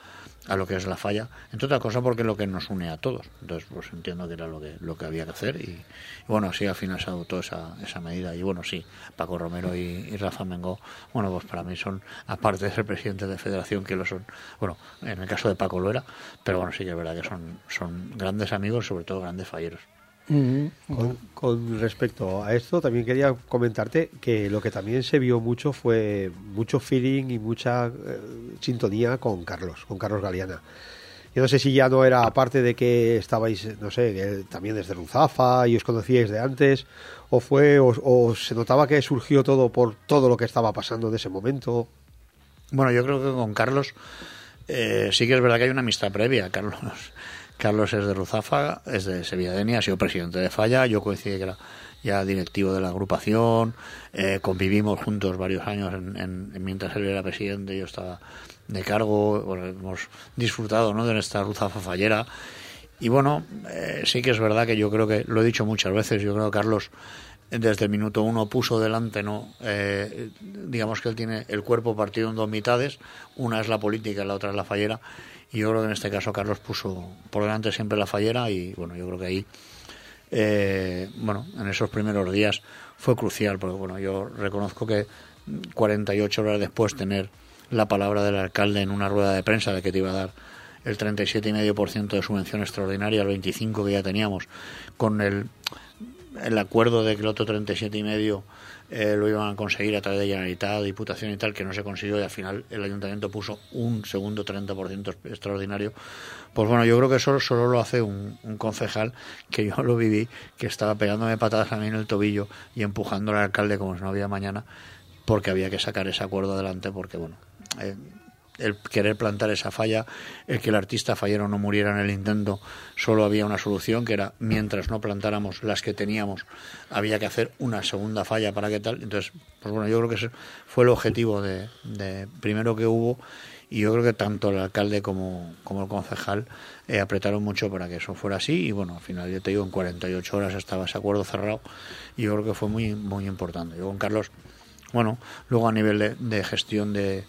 a lo que es la falla, entre otras cosas porque es lo que nos une a todos. Entonces pues entiendo que era lo que lo que había que hacer y, y bueno, sí, al final se adoptó esa, esa medida y bueno, sí, Paco Romero y, y Rafa Mengó, bueno, pues para mí son, aparte de ser presidente de federación, que lo son, bueno, en el caso de Paco lo era, pero bueno, sí que es verdad que son, son grandes amigos, sobre todo grandes falleros. Mm-hmm. Con, con respecto a esto, también quería comentarte que lo que también se vio mucho fue mucho feeling y mucha eh, sintonía con Carlos, con Carlos Galeana. Yo no sé si ya no era, aparte de que estabais, no sé, también desde Ruzafa y os conocíais de antes, o fue, o, o se notaba que surgió todo por todo lo que estaba pasando en ese momento. Bueno, yo creo que con Carlos eh, sí que es verdad que hay una amistad previa. Carlos Carlos es de Ruzafa, es de Sevilla Denia, ha sido presidente de Falla, yo coincidí que era ya directivo de la agrupación, eh, convivimos juntos varios años en, en, mientras él era presidente y yo estaba de cargo, bueno, hemos disfrutado, ¿no?, de nuestra Ruzafa fallera y bueno, eh, sí que es verdad que yo creo que, lo he dicho muchas veces, yo creo que Carlos desde el minuto uno puso delante, no eh, digamos que él tiene el cuerpo partido en dos mitades, una es la política y la otra es la fallera. Y yo creo que en este caso Carlos puso por delante siempre la fallera y bueno, yo creo que ahí, eh, bueno, en esos primeros días fue crucial, porque bueno, yo reconozco que cuarenta y ocho horas después tener la palabra del alcalde en una rueda de prensa de que te iba a dar el treinta y siete coma cinco por ciento de subvención extraordinaria, el veinticinco por ciento que ya teníamos, con el, el acuerdo de que el otro treinta y siete coma cinco por ciento Eh, lo iban a conseguir a través de Generalitat, Diputación y tal, que no se consiguió y al final el Ayuntamiento puso un segundo treinta por ciento extraordinario. Pues bueno, yo creo que eso solo lo hace un, un concejal, que yo lo viví, que estaba pegándome patadas a mí en el tobillo y empujando al alcalde como si no había mañana, porque había que sacar ese acuerdo adelante, porque bueno, eh, el querer plantar esa falla, el que el artista fallero no muriera en el intento, solo había una solución, que era mientras no plantáramos las que teníamos, había que hacer una segunda falla para que tal. Entonces, pues bueno, yo creo que ese fue el objetivo de, de primero que hubo, y yo creo que tanto el alcalde como, como el concejal eh, apretaron mucho para que eso fuera así, y bueno, al final yo te digo, en cuarenta y ocho horas estaba ese acuerdo cerrado, y yo creo que fue muy, muy importante. Yo con Carlos, bueno, luego a nivel de, de gestión de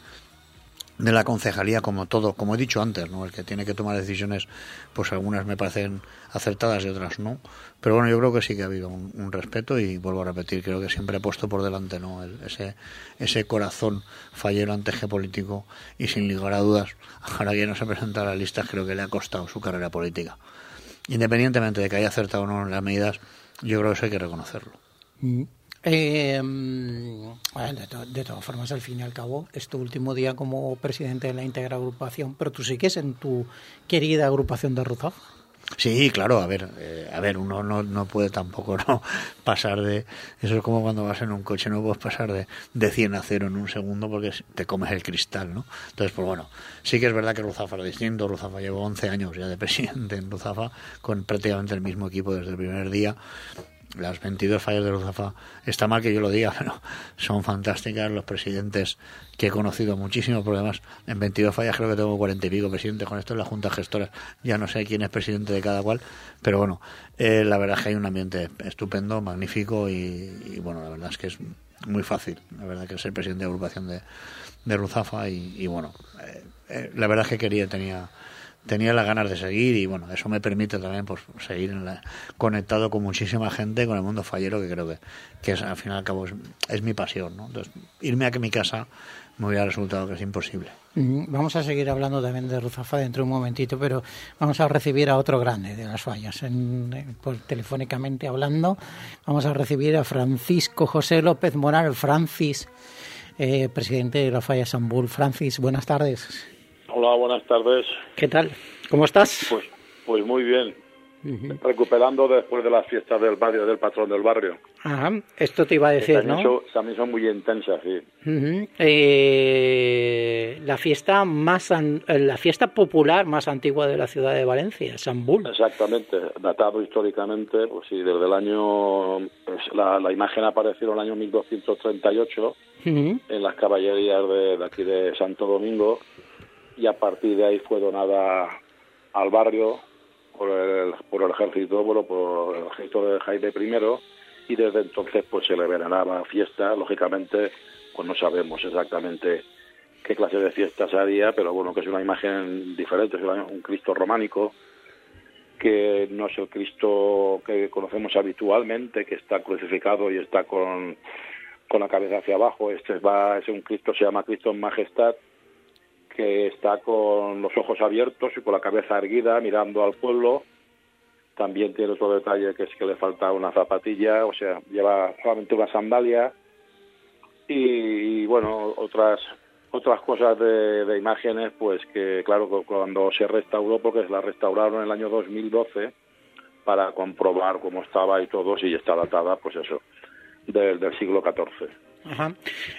de la concejalía, como todo, como he dicho antes, ¿no? El que tiene que tomar decisiones, pues algunas me parecen acertadas y otras no, pero bueno, yo creo que sí que ha habido un, un respeto, y vuelvo a repetir, creo que siempre he puesto por delante, ¿no?, El, ese ese corazón fallero antes que político, y sin lugar a dudas, ahora que no se presenta a las listas, creo que le ha costado su carrera política, independientemente de que haya acertado o no en las medidas. Yo creo que eso hay que reconocerlo. Mm. Eh, bueno, de, to- de todas formas, al fin y al cabo, es tu último día como presidente de la íntegra agrupación, pero tú sigues en tu querida agrupación de Ruzafa. Sí, claro, a ver, eh, a ver, uno no, no puede tampoco no pasar de, eso es como cuando vas en un coche, no puedes pasar de, de cien a cero en un segundo porque te comes el cristal, ¿no? Entonces, pues bueno, sí que es verdad que Ruzafa era distinto. Ruzafa llevó once años ya de presidente en Ruzafa, con prácticamente el mismo equipo desde el primer día. Las veintidós fallas de Ruzafa, está mal que yo lo diga, pero son fantásticas. Los presidentes que he conocido muchísimo, porque además en veintidós fallas creo que tengo cuarenta y pico presidentes. Con esto en la Junta Gestora ya no sé quién es presidente de cada cual, pero bueno, eh, la verdad es que hay un ambiente estupendo, magnífico, y, y bueno, la verdad es que es muy fácil, la verdad que ser presidente de agrupación de, de Ruzafa, y, y bueno, eh, eh, la verdad es que quería, tenía tenía las ganas de seguir, y bueno, eso me permite también pues seguir en la, conectado con muchísima gente, con el mundo fallero, que creo que, que es, al fin y al cabo es, es mi pasión, ¿no? Entonces, irme a que mi casa me hubiera resultado que es imposible. Vamos a seguir hablando también de Ruzafa dentro de un momentito, pero vamos a recibir a otro grande de las fallas, en, en, por, telefónicamente hablando. Vamos a recibir a Francisco José López Moral. Francis, eh, presidente de la falla San Bull. Francis, buenas tardes. Hola, buenas tardes. ¿Qué tal? ¿Cómo estás? Pues, pues muy bien. Uh-huh. Recuperando después de las fiestas del barrio, del patrón del barrio. Ajá, esto te iba a decir, también ¿no? Son, también son muy intensas, sí. Uh-huh. Eh, la fiesta más an- la fiesta popular más antigua de la ciudad de Valencia, San Bull. Exactamente, datado históricamente, pues sí, desde el año, pues la, la imagen apareció en el año mil doscientos treinta y ocho uh-huh. en las caballerías de, de aquí de Santo Domingo, y a partir de ahí fue donada al barrio por el, por el ejército, bueno, por el ejército de Jaime primero, y desde entonces pues se le veneraba fiesta. Lógicamente pues no sabemos exactamente qué clase de fiesta se haría, pero bueno, que es una imagen diferente, es un Cristo románico, que no es el Cristo que conocemos habitualmente, que está crucificado y está con, con la cabeza hacia abajo. Este va, es un Cristo, se llama Cristo en Majestad, que está con los ojos abiertos y con la cabeza erguida, mirando al pueblo. También tiene otro detalle, que es que le falta una zapatilla, o sea, lleva solamente una sandalia. Y, y bueno, otras otras cosas de, de imágenes, pues que claro, cuando se restauró, porque la restauraron en el año dos mil doce para comprobar cómo estaba y todo, si está datada, pues eso, del, del siglo catorce. Ajá.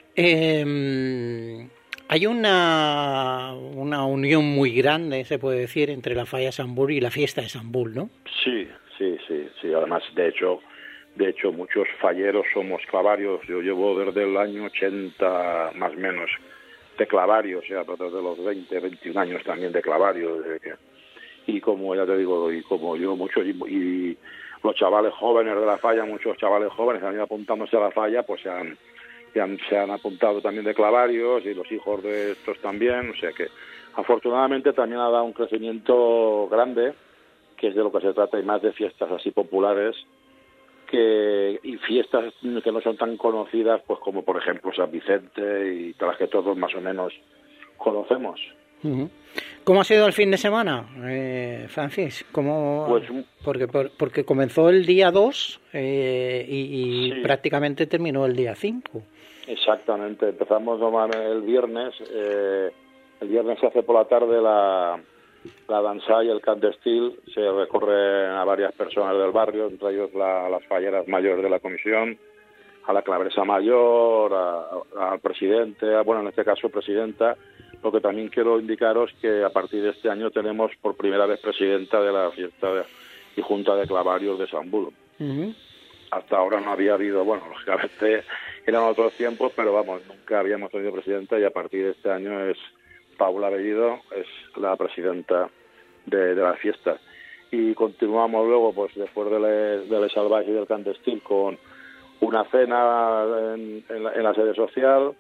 Eh, hay una, una unión muy grande, se puede decir, entre la falla de Sant Bul y la fiesta de Sant Bul, ¿no? Sí, sí, sí, sí. Además, de hecho, de hecho, muchos falleros somos clavarios. Yo llevo desde el año ochenta, más o menos, de clavario, o sea, desde los veinte, veintiún años también de clavario. Desde que, y como ya te digo, y como yo, muchos, y, y los chavales jóvenes de la falla, muchos chavales jóvenes han ido apuntándose a la falla, pues se han, se han, se han apuntado también de clavarios, y los hijos de estos también, o sea que afortunadamente también ha dado un crecimiento grande, que es de lo que se trata, y más de fiestas así populares, que y fiestas que no son tan conocidas, pues como por ejemplo San Vicente y todas las que todos más o menos conocemos. Uh-huh. ¿Cómo ha sido el fin de semana, eh, Francis? ¿Cómo, pues, porque, por, porque comenzó el día dos eh, y, y sí. prácticamente terminó el día cinco. Exactamente, empezamos el viernes, eh, el viernes se hace por la tarde la... la danza y el cant d'estil, se recorre a varias personas del barrio, entre ellos la, las falleras mayores de la comisión, a la clavresa mayor, al presidente, a, bueno, en este caso presidenta. Lo que también quiero indicaros que a partir de este año tenemos por primera vez presidenta de la fiesta de, y junta de clavarios de Sant Bul. Uh-huh. Hasta ahora no había habido, bueno, lógicamente eran otros tiempos, pero vamos, nunca habíamos tenido presidenta, y a partir de este año es Paula Bellido, es la presidenta de, de la fiesta. Y continuamos luego, pues después de Le, de Le Salvaje y del cant d'estil, con una cena en, en, la, en la sede social.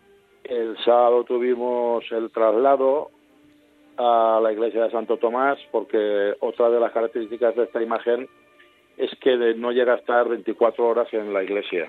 El sábado tuvimos el traslado a la iglesia de Santo Tomás, porque otra de las características de esta imagen es que no llega a estar veinticuatro horas en la iglesia.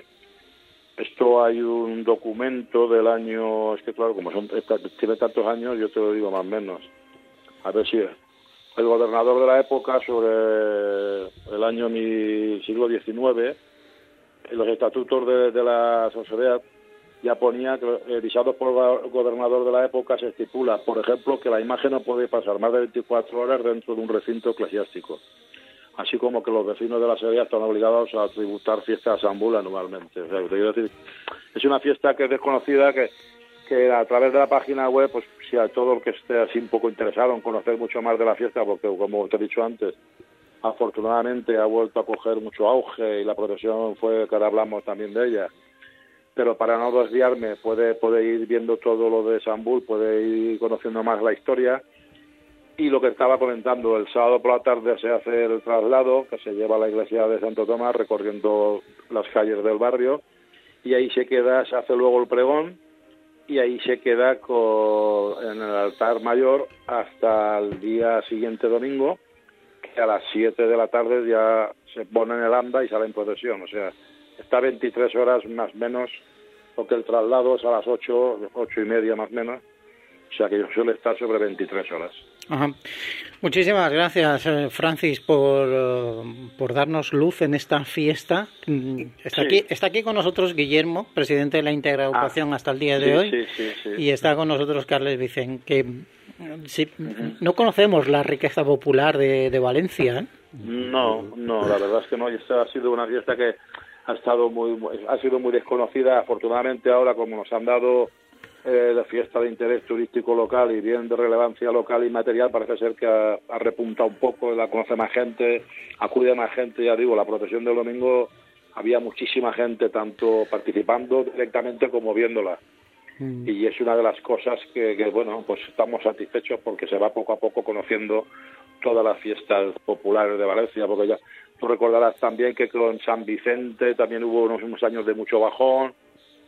Esto hay un documento del año, es que claro, como son tiene tantos años, yo te lo digo más o menos. A ver si el gobernador de la época, sobre el año mi siglo diecinueve, en los estatutos de, de la sociedad ya ponía que, eh, visados por el gobernador de la época, se estipula, por ejemplo, que la imagen no puede pasar más de veinticuatro horas dentro de un recinto eclesiástico. Así como que los vecinos de la ciudad están obligados a tributar fiestas a Sant Bul anualmente. O sea, te quiero decir, es una fiesta que es desconocida, que, que a través de la página web, pues si a todo el que esté así un poco interesado en conocer mucho más de la fiesta, porque como te he dicho antes, afortunadamente ha vuelto a coger mucho auge y la procesión fue que ahora hablamos también de ella. Pero para no desviarme, puede, puede ir viendo todo lo de Sant Bul, puede ir conociendo más la historia. Y lo que estaba comentando, el sábado por la tarde se hace el traslado, que se lleva a la iglesia de Santo Tomás, recorriendo las calles del barrio, y ahí se queda, se hace luego el pregón, y ahí se queda con, en el altar mayor hasta el día siguiente domingo, que a las siete de la tarde ya se pone en el anda y sale en procesión. O sea, está veintitrés horas más o menos, porque el traslado es a las ocho, ocho y media más o menos, o sea que suele estar sobre veintitrés horas. Ajá. Muchísimas gracias, Francis, por, por darnos luz en esta fiesta. Está, sí. aquí, está aquí con nosotros Guillermo, presidente de la Interagrupación ah, hasta el día de sí, hoy, sí, sí, sí. y está con nosotros Carles Vicent, que sí, uh-huh. no conocemos la riqueza popular de, de Valencia. ¿eh? No, no, la verdad es que no. Esta ha sido una fiesta que ha estado muy, ha sido muy desconocida. Afortunadamente ahora, como nos han dado Eh, la fiesta de interés turístico local y bien de relevancia local y material, parece ser que ha, ha repuntado un poco, la conoce más gente, acude más gente. Ya digo, la procesión del domingo había muchísima gente, tanto participando directamente como viéndola. Mm. Y es una de las cosas que, que, bueno, pues estamos satisfechos porque se va poco a poco conociendo todas las fiestas populares de Valencia, porque ya tú recordarás también que con San Vicente también hubo unos, unos años de mucho bajón.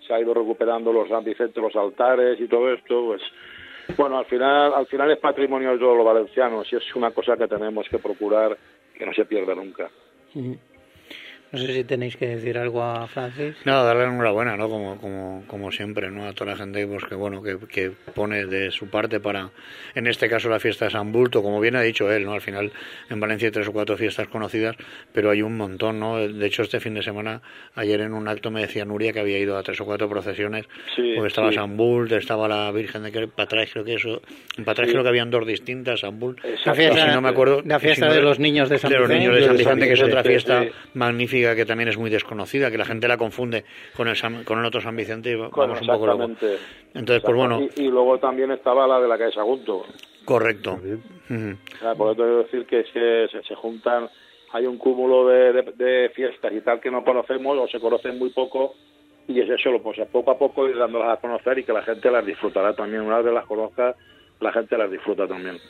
se ha ido recuperando los San Vicente, los altares y todo esto, pues bueno, al final al final es patrimonio de todos los valencianos y es una cosa que tenemos que procurar que no se pierda nunca. Mm. No sé si tenéis que decir algo a Francis. No, darle enhorabuena, ¿no? Como, como, como siempre, ¿no? A toda la gente pues, que bueno que, que pone de su parte para, en este caso, la fiesta de San Bulto, como bien ha dicho él, ¿no? Al final en Valencia hay tres o cuatro fiestas conocidas, pero hay un montón, ¿no? De hecho, este fin de semana, ayer en un acto me decía Nuria que había ido a tres o cuatro procesiones, sí, porque estaba sí. San Bult, estaba la Virgen de Patrais, creo que eso, en Patrais sí. creo que habían dos distintas, San Bult, la fiesta, si no me acuerdo, la fiesta si no, de los niños de San Vicente, de los niños de San Vicente, que es otra sí, fiesta sí. magnífica, que también es muy desconocida, que la gente la confunde con el San, con el otro San Vicente y vamos bueno, un poco loco. Entonces, pues bueno. Y, y luego también estaba la de la calle Sagunto. Correcto. Uh-huh. O sea, por eso tengo que decir que es que se, se juntan, hay un cúmulo de, de, de fiestas y tal que no conocemos o se conocen muy poco, y es eso, pues poco a poco ir dándolas a conocer y que la gente las disfrutará también. Una vez que las conozca, la gente las disfruta también.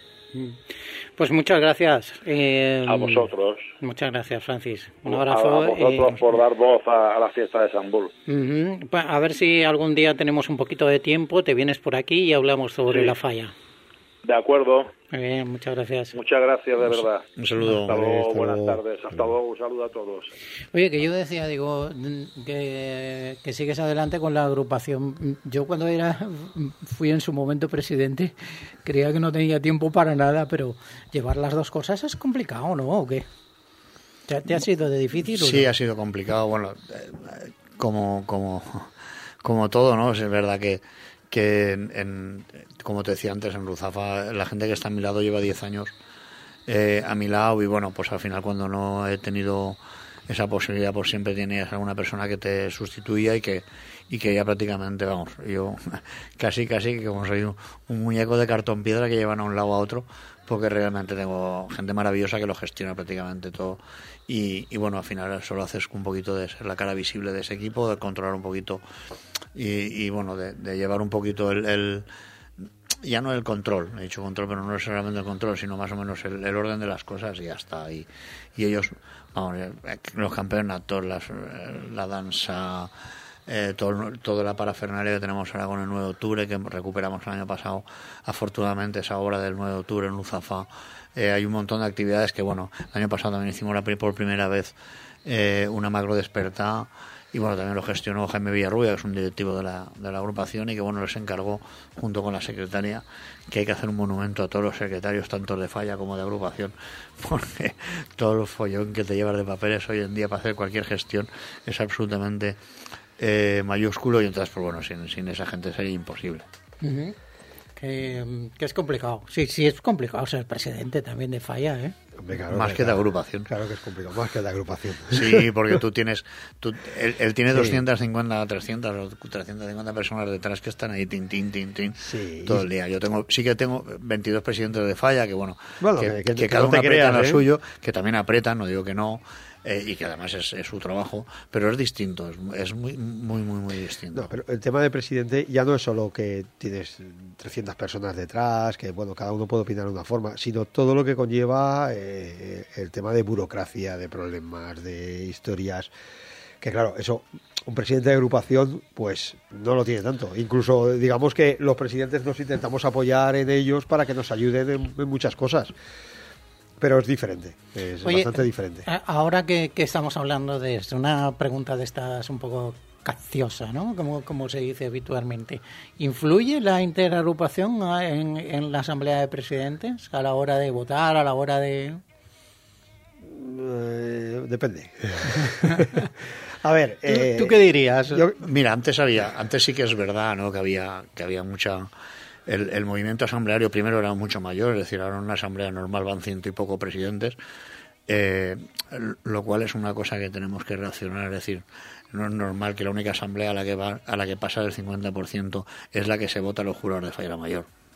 Pues muchas gracias. Eh, a vosotros. Muchas gracias, Francis. Un abrazo. A, a vosotros eh, por dar voz a, a la fiesta de San Bult. Uh-huh. A ver si algún día tenemos un poquito de tiempo, te vienes por aquí y hablamos sobre sí. la falla. De acuerdo. Muy bien, muchas gracias. Muchas gracias, de verdad. Un saludo. Hasta luego, hasta buenas luego. tardes. Hasta luego, un saludo a todos. Oye, que yo decía, digo, que, que sigues adelante con la agrupación. Yo cuando era fui en su momento presidente, creía que no tenía tiempo para nada, pero llevar las dos cosas es complicado, ¿no? ¿O qué? ¿Te, te ha sido de difícil? Sí, ¿o no? Ha sido complicado. Bueno, eh, como, como, como todo, ¿no? Es verdad que que en, en, como te decía antes, en Ruzafa la gente que está a mi lado lleva diez años eh, a mi lado y bueno, pues al final cuando no he tenido esa posibilidad pues siempre tienes alguna persona que te sustituya y que y que ya prácticamente, vamos, yo casi casi que como soy un, un muñeco de cartón piedra que llevan a un lado a otro, porque realmente tengo gente maravillosa que lo gestiona prácticamente todo y, y bueno, al final solo haces un poquito de ser la cara visible de ese equipo, de controlar un poquito y, y bueno, de, de llevar un poquito el, el ya no el control, he dicho control, pero no es solamente el control, sino más o menos el, el orden de las cosas y ya está. Y, y ellos, vamos, los campeonatos, las, la danza, eh, todo, toda la parafernalia que tenemos ahora con el nueve de octubre, que recuperamos el año pasado, afortunadamente, esa obra del nueve de octubre en Luzafa. Eh, hay un montón de actividades que, bueno, el año pasado también hicimos la, por primera vez eh, una macro despertada. Y bueno, también lo gestionó Jaime Villarrubia, que es un directivo de la, de la agrupación y que bueno, les encargó, junto con la secretaria, que hay que hacer un monumento a todos los secretarios, tanto de falla como de agrupación, porque todo el follón que te llevas de papeles hoy en día para hacer cualquier gestión es absolutamente eh, mayúsculo y entonces, pues bueno, sin, sin esa gente sería imposible. Uh-huh. Que, que es complicado. Sí, sí, es complicado ser presidente también de falla, ¿eh? Hombre, claro, más que, que de agrupación. Claro que es complicado, más que de agrupación. Sí, porque tú tienes... Tú, él, él tiene sí. doscientas cincuenta, trescientas o trescientas cincuenta personas detrás que están ahí, tin, tin, tin, tin, sí. todo el día. Yo tengo sí que tengo veintidós presidentes de falla, que bueno, bueno que, que, que, que, que cada no uno aprieta en lo ¿eh? suyo, que también apretan, no digo que no, eh, y que además es, es su trabajo, pero es distinto, es, es muy, muy, muy, muy distinto. No, pero el tema de presidente ya no es solo que tienes trescientas personas detrás, que bueno, cada uno puede opinar de una forma, sino todo lo que conlleva eh, el tema de burocracia, de problemas, de historias, que claro, eso un presidente de agrupación pues no lo tiene tanto. Incluso digamos que los presidentes nos intentamos apoyar en ellos para que nos ayuden en, en muchas cosas. Pero es diferente, es Oye, bastante diferente. Ahora que, que estamos hablando de esto, una pregunta de estas un poco capciosa, ¿no? Como, como se dice habitualmente. ¿Influye la interagrupación en, en la Asamblea de Presidentes a la hora de votar, a la hora de...? Eh, depende. A ver, eh, ¿Tú, ¿tú qué dirías? Yo, mira, antes había, antes sí que es verdad, ¿no? Que había, que había mucha... El, el movimiento asambleario primero era mucho mayor, es decir, ahora en una asamblea normal van ciento y poco presidentes, eh, lo cual es una cosa que tenemos que reaccionar, es decir, no es normal que la única asamblea a la que va, a la que pasa el cincuenta por ciento es la que se vota a los jurados de falla mayor.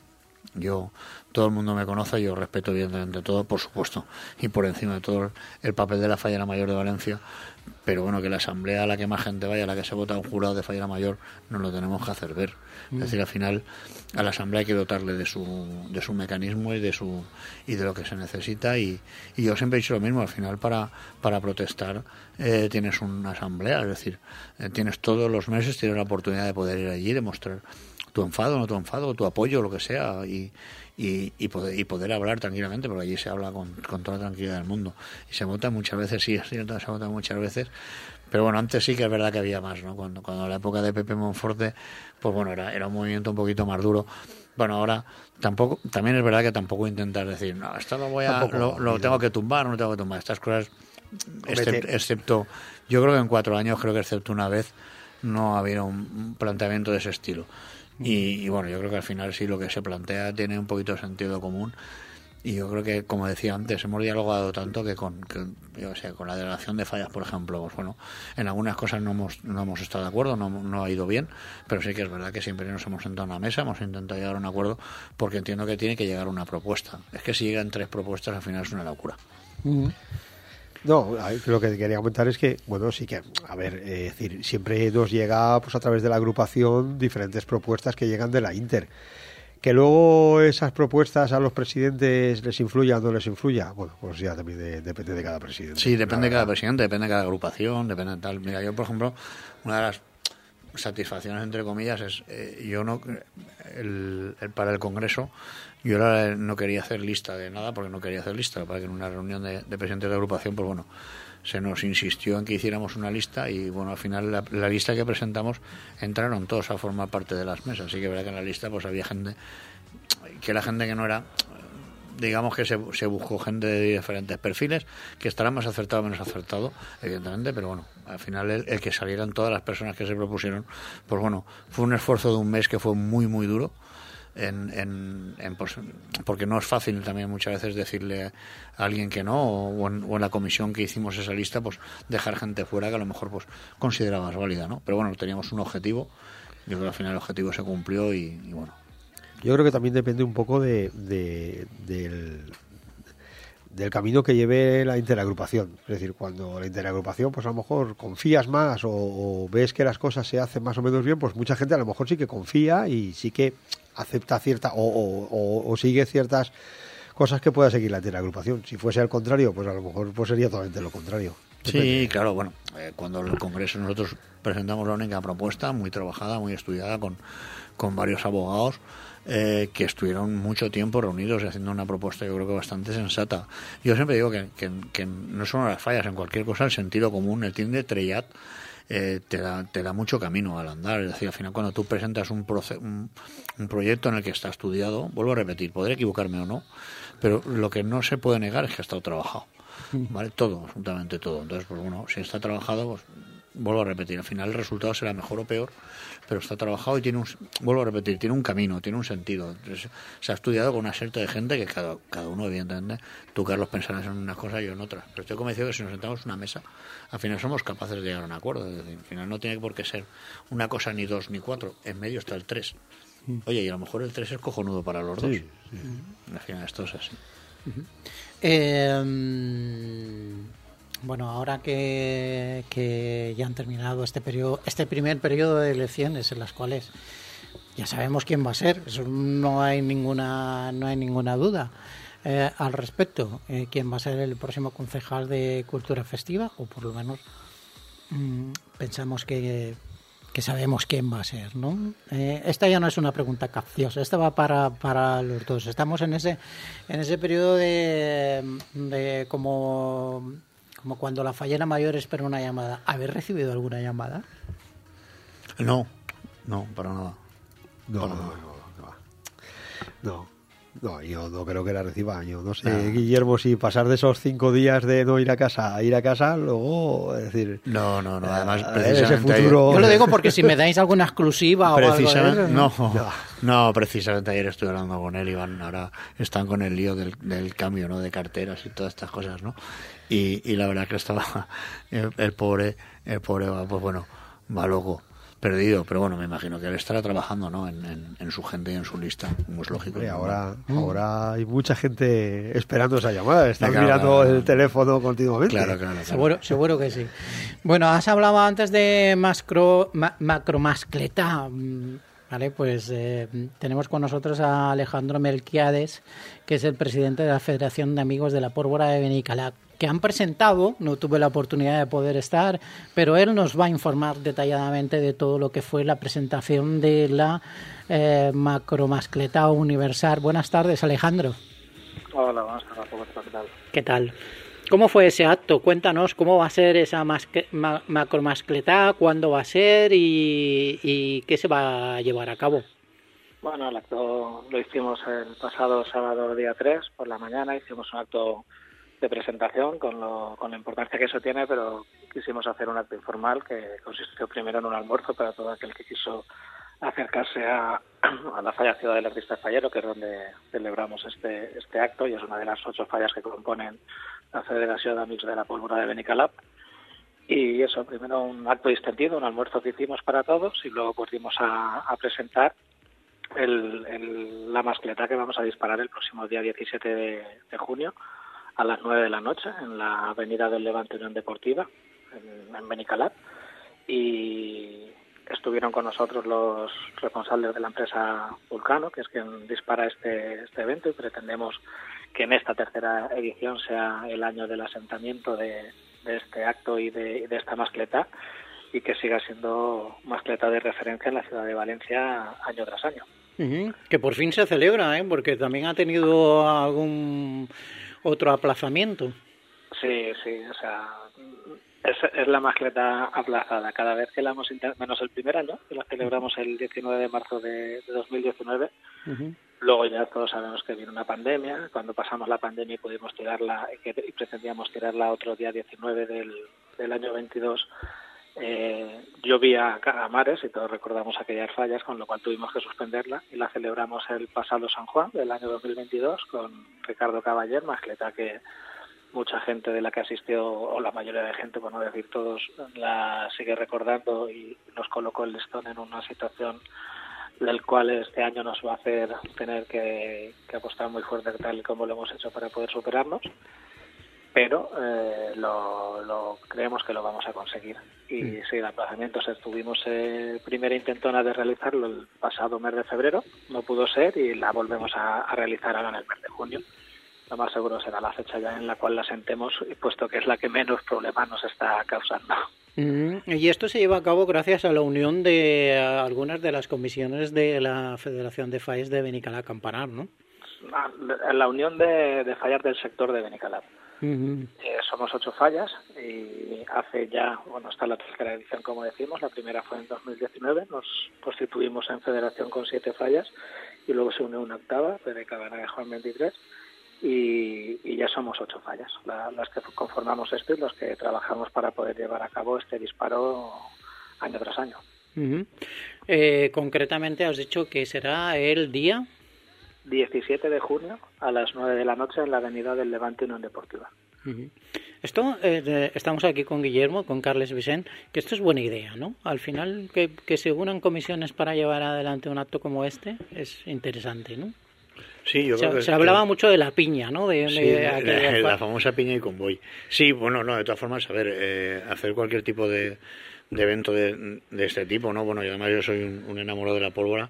Yo, todo el mundo me conoce, yo respeto evidentemente todo, por supuesto, y por encima de todo el papel de la Fallera Mayor de Valencia, pero bueno, que la asamblea a la que más gente vaya, a la que se vota un jurado de Fallera Mayor, nos lo tenemos que hacer ver. Mm. Es decir, al final a la asamblea hay que dotarle de su de su mecanismo y de su y de lo que se necesita, y, y yo siempre he dicho lo mismo, al final para para protestar eh, tienes una asamblea, es decir, eh, tienes todos los meses, tienes la oportunidad de poder ir allí, demostrar tu enfado, no tu enfado, tu apoyo, lo que sea, y, y, y, poder, y poder hablar tranquilamente, porque allí se habla con, con toda la tranquilidad del mundo. Y se vota muchas veces, sí, es cierto, se vota muchas veces, pero bueno, antes sí que es verdad que había más, ¿no? Cuando, cuando en la época de Pepe Monforte, pues bueno, era, era un movimiento un poquito más duro. Bueno, ahora tampoco, también es verdad que tampoco intentas decir, no, esto lo voy a, tampoco, lo, lo tengo que tumbar, no lo tengo que tumbar. Estas cosas, excepto, excepto, yo creo que en cuatro años, creo que excepto una vez, no ha habido un planteamiento de ese estilo. Y, y bueno, yo creo que al final sí lo que se plantea tiene un poquito de sentido común, y yo creo que, como decía antes, hemos dialogado tanto que con que, yo sé, con la delegación de Fallas, por ejemplo, pues bueno, en algunas cosas no hemos no hemos estado de acuerdo, no, no ha ido bien, pero sí que es verdad que siempre nos hemos sentado en una mesa, hemos intentado llegar a un acuerdo, porque entiendo que tiene que llegar una propuesta. Es que si llegan tres propuestas al final es una locura. Uh-huh. No, lo que quería comentar es que, bueno, sí que, a ver, eh, es decir, siempre nos llega pues a través de la agrupación diferentes propuestas que llegan de la Inter. Que luego esas propuestas a los presidentes les influya o no les influya, bueno, pues ya también de, depende de cada presidente. Sí, depende de cada presidente, depende de cada agrupación, depende de tal. Mira, yo, por ejemplo, una de las satisfacciones, entre comillas, es, eh, yo no, el, el, para el Congreso, yo ahora no quería hacer lista de nada, porque no quería hacer lista, para que en una reunión de, de presidentes de agrupación, pues bueno, se nos insistió en que hiciéramos una lista, y bueno, al final la, la lista que presentamos entraron todos a formar parte de las mesas. Así que verdad que en la lista pues había gente, que la gente que no era, digamos que se, se buscó gente de diferentes perfiles, que estará más acertado o menos acertado, evidentemente, pero bueno, al final el, el que salieran todas las personas que se propusieron, pues bueno, fue un esfuerzo de un mes que fue muy muy duro. En, en, en pues, porque no es fácil también muchas veces decirle a alguien que no, o en, o en la comisión que hicimos esa lista, pues dejar gente fuera que a lo mejor pues considerabas válida, ¿no? Pero bueno, teníamos un objetivo, yo creo que al final el objetivo se cumplió, y, y bueno. Yo creo que también depende un poco de, de del, del camino que lleve la interagrupación. Es decir, cuando la interagrupación, pues a lo mejor confías más, o, o ves que las cosas se hacen más o menos bien, pues mucha gente a lo mejor sí que confía y sí que acepta cierta o, o, o, o sigue ciertas cosas que pueda seguir la interagrupación. Si fuese al contrario, pues a lo mejor pues sería totalmente lo contrario. Depende. Sí, claro, bueno, eh, cuando en el Congreso nosotros presentamos la única propuesta, muy trabajada, muy estudiada, con, con varios abogados, eh, que estuvieron mucho tiempo reunidos y haciendo una propuesta, yo creo que bastante sensata. Yo siempre digo que, que, que no son las fallas, en cualquier cosa el sentido común, el tinte de Trellat, Eh, te da te da mucho camino al andar. Es decir, al final cuando tú presentas un, proce- un, un proyecto en el que está estudiado, vuelvo a repetir, podré equivocarme o no, pero lo que no se puede negar es que ha estado trabajado, ¿vale? Todo, absolutamente todo. Entonces, pues bueno, si está trabajado, pues vuelvo a repetir, al final el resultado será mejor o peor, pero está trabajado y tiene un, vuelvo a repetir, tiene un camino, tiene un sentido. Entonces, se ha estudiado con una serie de gente que cada, cada uno, evidentemente, tú, Carlos, pensarás en una cosa y yo en otra. Pero estoy convencido que si nos sentamos en una mesa, al final somos capaces de llegar a un acuerdo. Es decir, al final no tiene por qué ser una cosa ni dos ni cuatro, en medio está el tres. Oye, y a lo mejor el tres es cojonudo para los dos. Sí, sí. Al final esto es así. Uh-huh. Eh... Bueno, ahora que, que ya han terminado este periodo, este primer periodo de elecciones, en las cuales ya sabemos quién va a ser, eso no hay ninguna no hay ninguna duda eh, al respecto, eh, quién va a ser el próximo concejal de Cultura Festiva, o por lo menos mmm, pensamos que, que sabemos quién va a ser, ¿no? Eh, esta ya no es una pregunta capciosa, esta va para, para los dos. Estamos en ese en ese periodo de, de como Como cuando la Fallera Mayor espera una llamada. ¿Habéis recibido alguna llamada? No, no, para nada. No, para no, nada. no, no, no. No, yo no creo que la reciba. Yo no sé, no. Guillermo, si pasar de esos cinco días de no ir a casa a ir a casa, luego, es decir... No, no, no, además, eh, ese futuro... Yo lo digo porque si me dais alguna exclusiva o algo de eso, no, no, no, precisamente ayer estuve hablando con él y van, ahora están con el lío del, del cambio, ¿no?, de carteras y todas estas cosas, ¿no? Y, y la verdad que estaba el, el pobre, el pobre va, pues bueno, va loco. perdido, pero bueno, me imagino que él estará trabajando, ¿no? En, en, en su gente y en su lista, como es lógico. Y ahora, mm. ahora hay mucha gente esperando esa llamada, están claro, mirando claro, claro. el teléfono continuamente. Claro, claro, claro. Seguro, seguro que sí. Bueno, has hablado antes de macro, ma, macromascleta. Vale, pues eh, tenemos con nosotros a Alejandro Melquiades, que es el presidente de la Federación de Amigos de la Pólvora de Benicalap, que han presentado, no tuve la oportunidad de poder estar, pero él nos va a informar detalladamente de todo lo que fue la presentación de la eh, Macromascleta Universal. Buenas tardes, Alejandro. Hola, buenas tardes, ¿qué tal? ¿Qué tal? ¿Cómo fue ese acto? Cuéntanos cómo va a ser esa masque, ma, macromascleta, cuándo va a ser y, y qué se va a llevar a cabo. Bueno, el acto lo hicimos el pasado sábado día tres por la mañana, hicimos un acto de presentación con, lo, con la importancia que eso tiene, pero quisimos hacer un acto informal que consistió primero en un almuerzo para todo aquel que quiso acercarse a, a la falla Ciudad del Artista Fallero, que es donde celebramos este, este acto, y es una de las ocho fallas que componen la Federación de Amigos de la Pólvora de Benicalap. Y eso, primero un acto distendido, un almuerzo que hicimos para todos, y luego pues dimos a, a presentar el, el, la mascleta que vamos a disparar el próximo día diecisiete de, de junio a las nueve de la noche en la avenida del Levante Unión Deportiva, en, en Benicalap. Y estuvieron con nosotros los responsables de la empresa Vulcano, que es quien dispara este, este evento, y pretendemos que en esta tercera edición sea el año del asentamiento de, de este acto y de, de esta mascleta, y que siga siendo mascleta de referencia en la ciudad de Valencia año tras año. Uh-huh. Que por fin se celebra, ¿eh? Porque también ha tenido algún otro aplazamiento. Sí, sí, o sea, es, es la mascleta aplazada. Cada vez que la hemos intentado, menos el primer año, que la celebramos el diecinueve de marzo de, de dos mil diecinueve, uh-huh. Luego ya todos sabemos que vino una pandemia. Cuando pasamos la pandemia y pudimos tirarla, y pretendíamos tirarla otro día diecinueve del, del año veintidós, eh, llovía a mares y todos recordamos aquellas fallas, con lo cual tuvimos que suspenderla, y la celebramos el pasado San Juan del año dos mil veintidós con Ricardo Caballer, mascleta que mucha gente de la que asistió, o la mayoría de gente, por no decir todos, la sigue recordando, y nos colocó el listón en una situación del cual este año nos va a hacer tener que, que apostar muy fuerte tal y como lo hemos hecho para poder superarnos, pero eh, lo, lo creemos que lo vamos a conseguir. Y mm. sí, el aplazamiento, o sea, tuvimos eh, primera intentona de realizarlo el pasado mes de febrero, no pudo ser, y la volvemos a, a realizar ahora en el mes de junio. Lo más seguro será la fecha ya en la cual la sentemos, puesto que es la que menos problemas nos está causando. Mm, y esto se lleva a cabo gracias a la unión de a algunas de las comisiones de la Federación de Fallas de Benicalap Campanar, ¿no? La unión de, de fallas del sector de Benicalap. Uh-huh. Eh, somos ocho fallas, y hace ya, bueno, está la tercera edición, como decimos. La primera fue en dos mil diecinueve, nos constituimos en federación con siete fallas, y luego se unió una octava, de Cabana Juan veintitrés, y, y ya somos ocho fallas, la, las que conformamos esto y los que trabajamos para poder llevar a cabo este disparo año tras año. Uh-huh. Eh, concretamente has dicho que será el día diecisiete de junio a las nueve de la noche en la avenida del Levante Unión Deportiva. Uh-huh. Esto, eh, estamos aquí con Guillermo, con Carles Vicent, que esto es buena idea, ¿no? Al final, que, que se unan comisiones para llevar adelante un acto como este es interesante, ¿no? Sí, yo se, creo que se hablaba que... mucho de la piña, ¿no? De, sí, de, la, de... la, la famosa piña y convoy. Sí, bueno, no, de todas formas, a ver, eh, hacer cualquier tipo de, de evento de, de este tipo, ¿no? Bueno, y además yo soy un, un enamorado de la pólvora,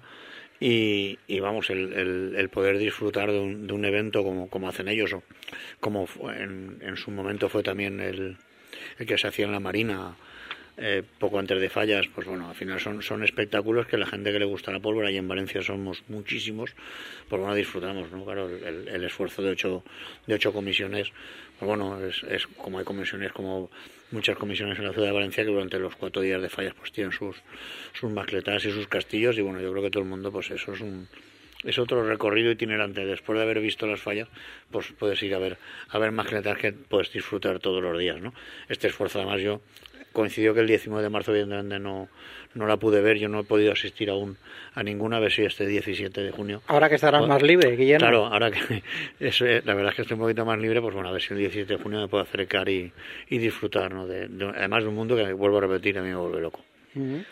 y, y vamos, el, el, el poder disfrutar de un, de un evento como, como hacen ellos, o como fue en, en su momento fue también el, el que se hacía en la Marina, Eh, poco antes de fallas, pues bueno, al final son, son espectáculos que la gente que le gusta la pólvora, y en Valencia somos muchísimos, pues bueno, disfrutamos, ¿no? Claro, el, el esfuerzo de ocho, de ocho comisiones, pues bueno, es, es como hay comisiones, como muchas comisiones en la ciudad de Valencia, que durante los cuatro días de fallas pues tienen sus, sus mascletas y sus castillos, y bueno, yo creo que todo el mundo, pues eso es un es otro recorrido itinerante. Después de haber visto las fallas, pues puedes ir a ver a ver mascletas que puedes disfrutar todos los días, ¿no? Este esfuerzo, además, yo coincidió que el diecinueve de marzo evidentemente no, no la pude ver, yo no he podido asistir aún a ninguna, a ver si este diecisiete de junio. Ahora que estarás pues, más libre, Guillermo. Claro, ahora que eso, la verdad es que estoy un poquito más libre, pues bueno, a ver si el diecisiete de junio me puedo acercar y, y disfrutar, ¿no? De, de, además de un mundo que, vuelvo a repetir, a mí me vuelve loco. Uh-huh.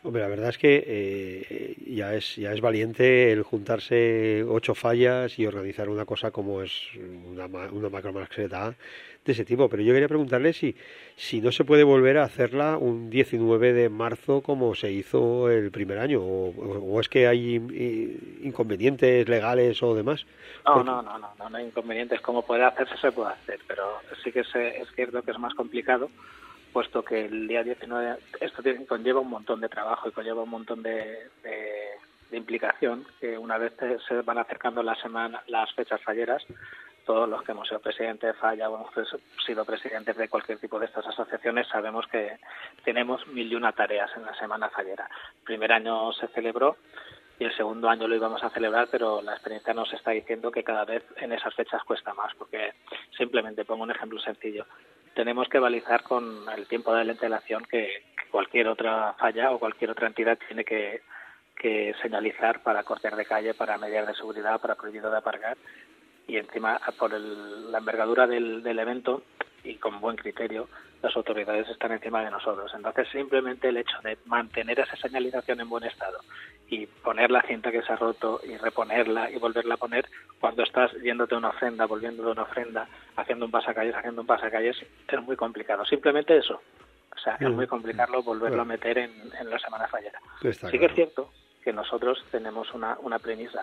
Hombre, la verdad es que eh, ya es ya es valiente el juntarse ocho fallas y organizar una cosa como es una, una macromascleta de ese tipo. Pero yo quería preguntarle si, si no se puede volver a hacerla un diecinueve de marzo como se hizo el primer año, o, o es que hay inconvenientes legales o demás. No, Porque... no, no, no, no, no hay inconvenientes. Como puede hacerse, se puede hacer, pero sí que es, es cierto que es más complicado, puesto que el día diecinueve esto tiene, conlleva un montón de trabajo y conlleva un montón de, de, de implicación, que una vez se van acercando la semana, las fechas falleras, todos los que hemos sido presidentes de falla o hemos sido presidentes de cualquier tipo de estas asociaciones sabemos que tenemos mil y una tareas en la semana fallera. El primer año se celebró y el segundo año lo íbamos a celebrar, pero la experiencia nos está diciendo que cada vez en esas fechas cuesta más, porque simplemente pongo un ejemplo sencillo. Tenemos que balizar con el tiempo de antelación que cualquier otra falla o cualquier otra entidad tiene que, que señalizar para cortar de calle, para medidas de seguridad, para prohibido de aparcar. Y encima, por el, la envergadura del, del evento y con buen criterio, las autoridades están encima de nosotros. Entonces, simplemente el hecho de mantener esa señalización en buen estado y poner la cinta que se ha roto y reponerla y volverla a poner cuando estás yéndote a una ofrenda, volviendo de una ofrenda, haciendo un pasacalles, haciendo un pasacalles, es muy complicado. Simplemente eso. O sea, es muy complicado volverlo a meter en, en la semana fallera. Está sí claro. que es cierto que nosotros tenemos una, una premisa.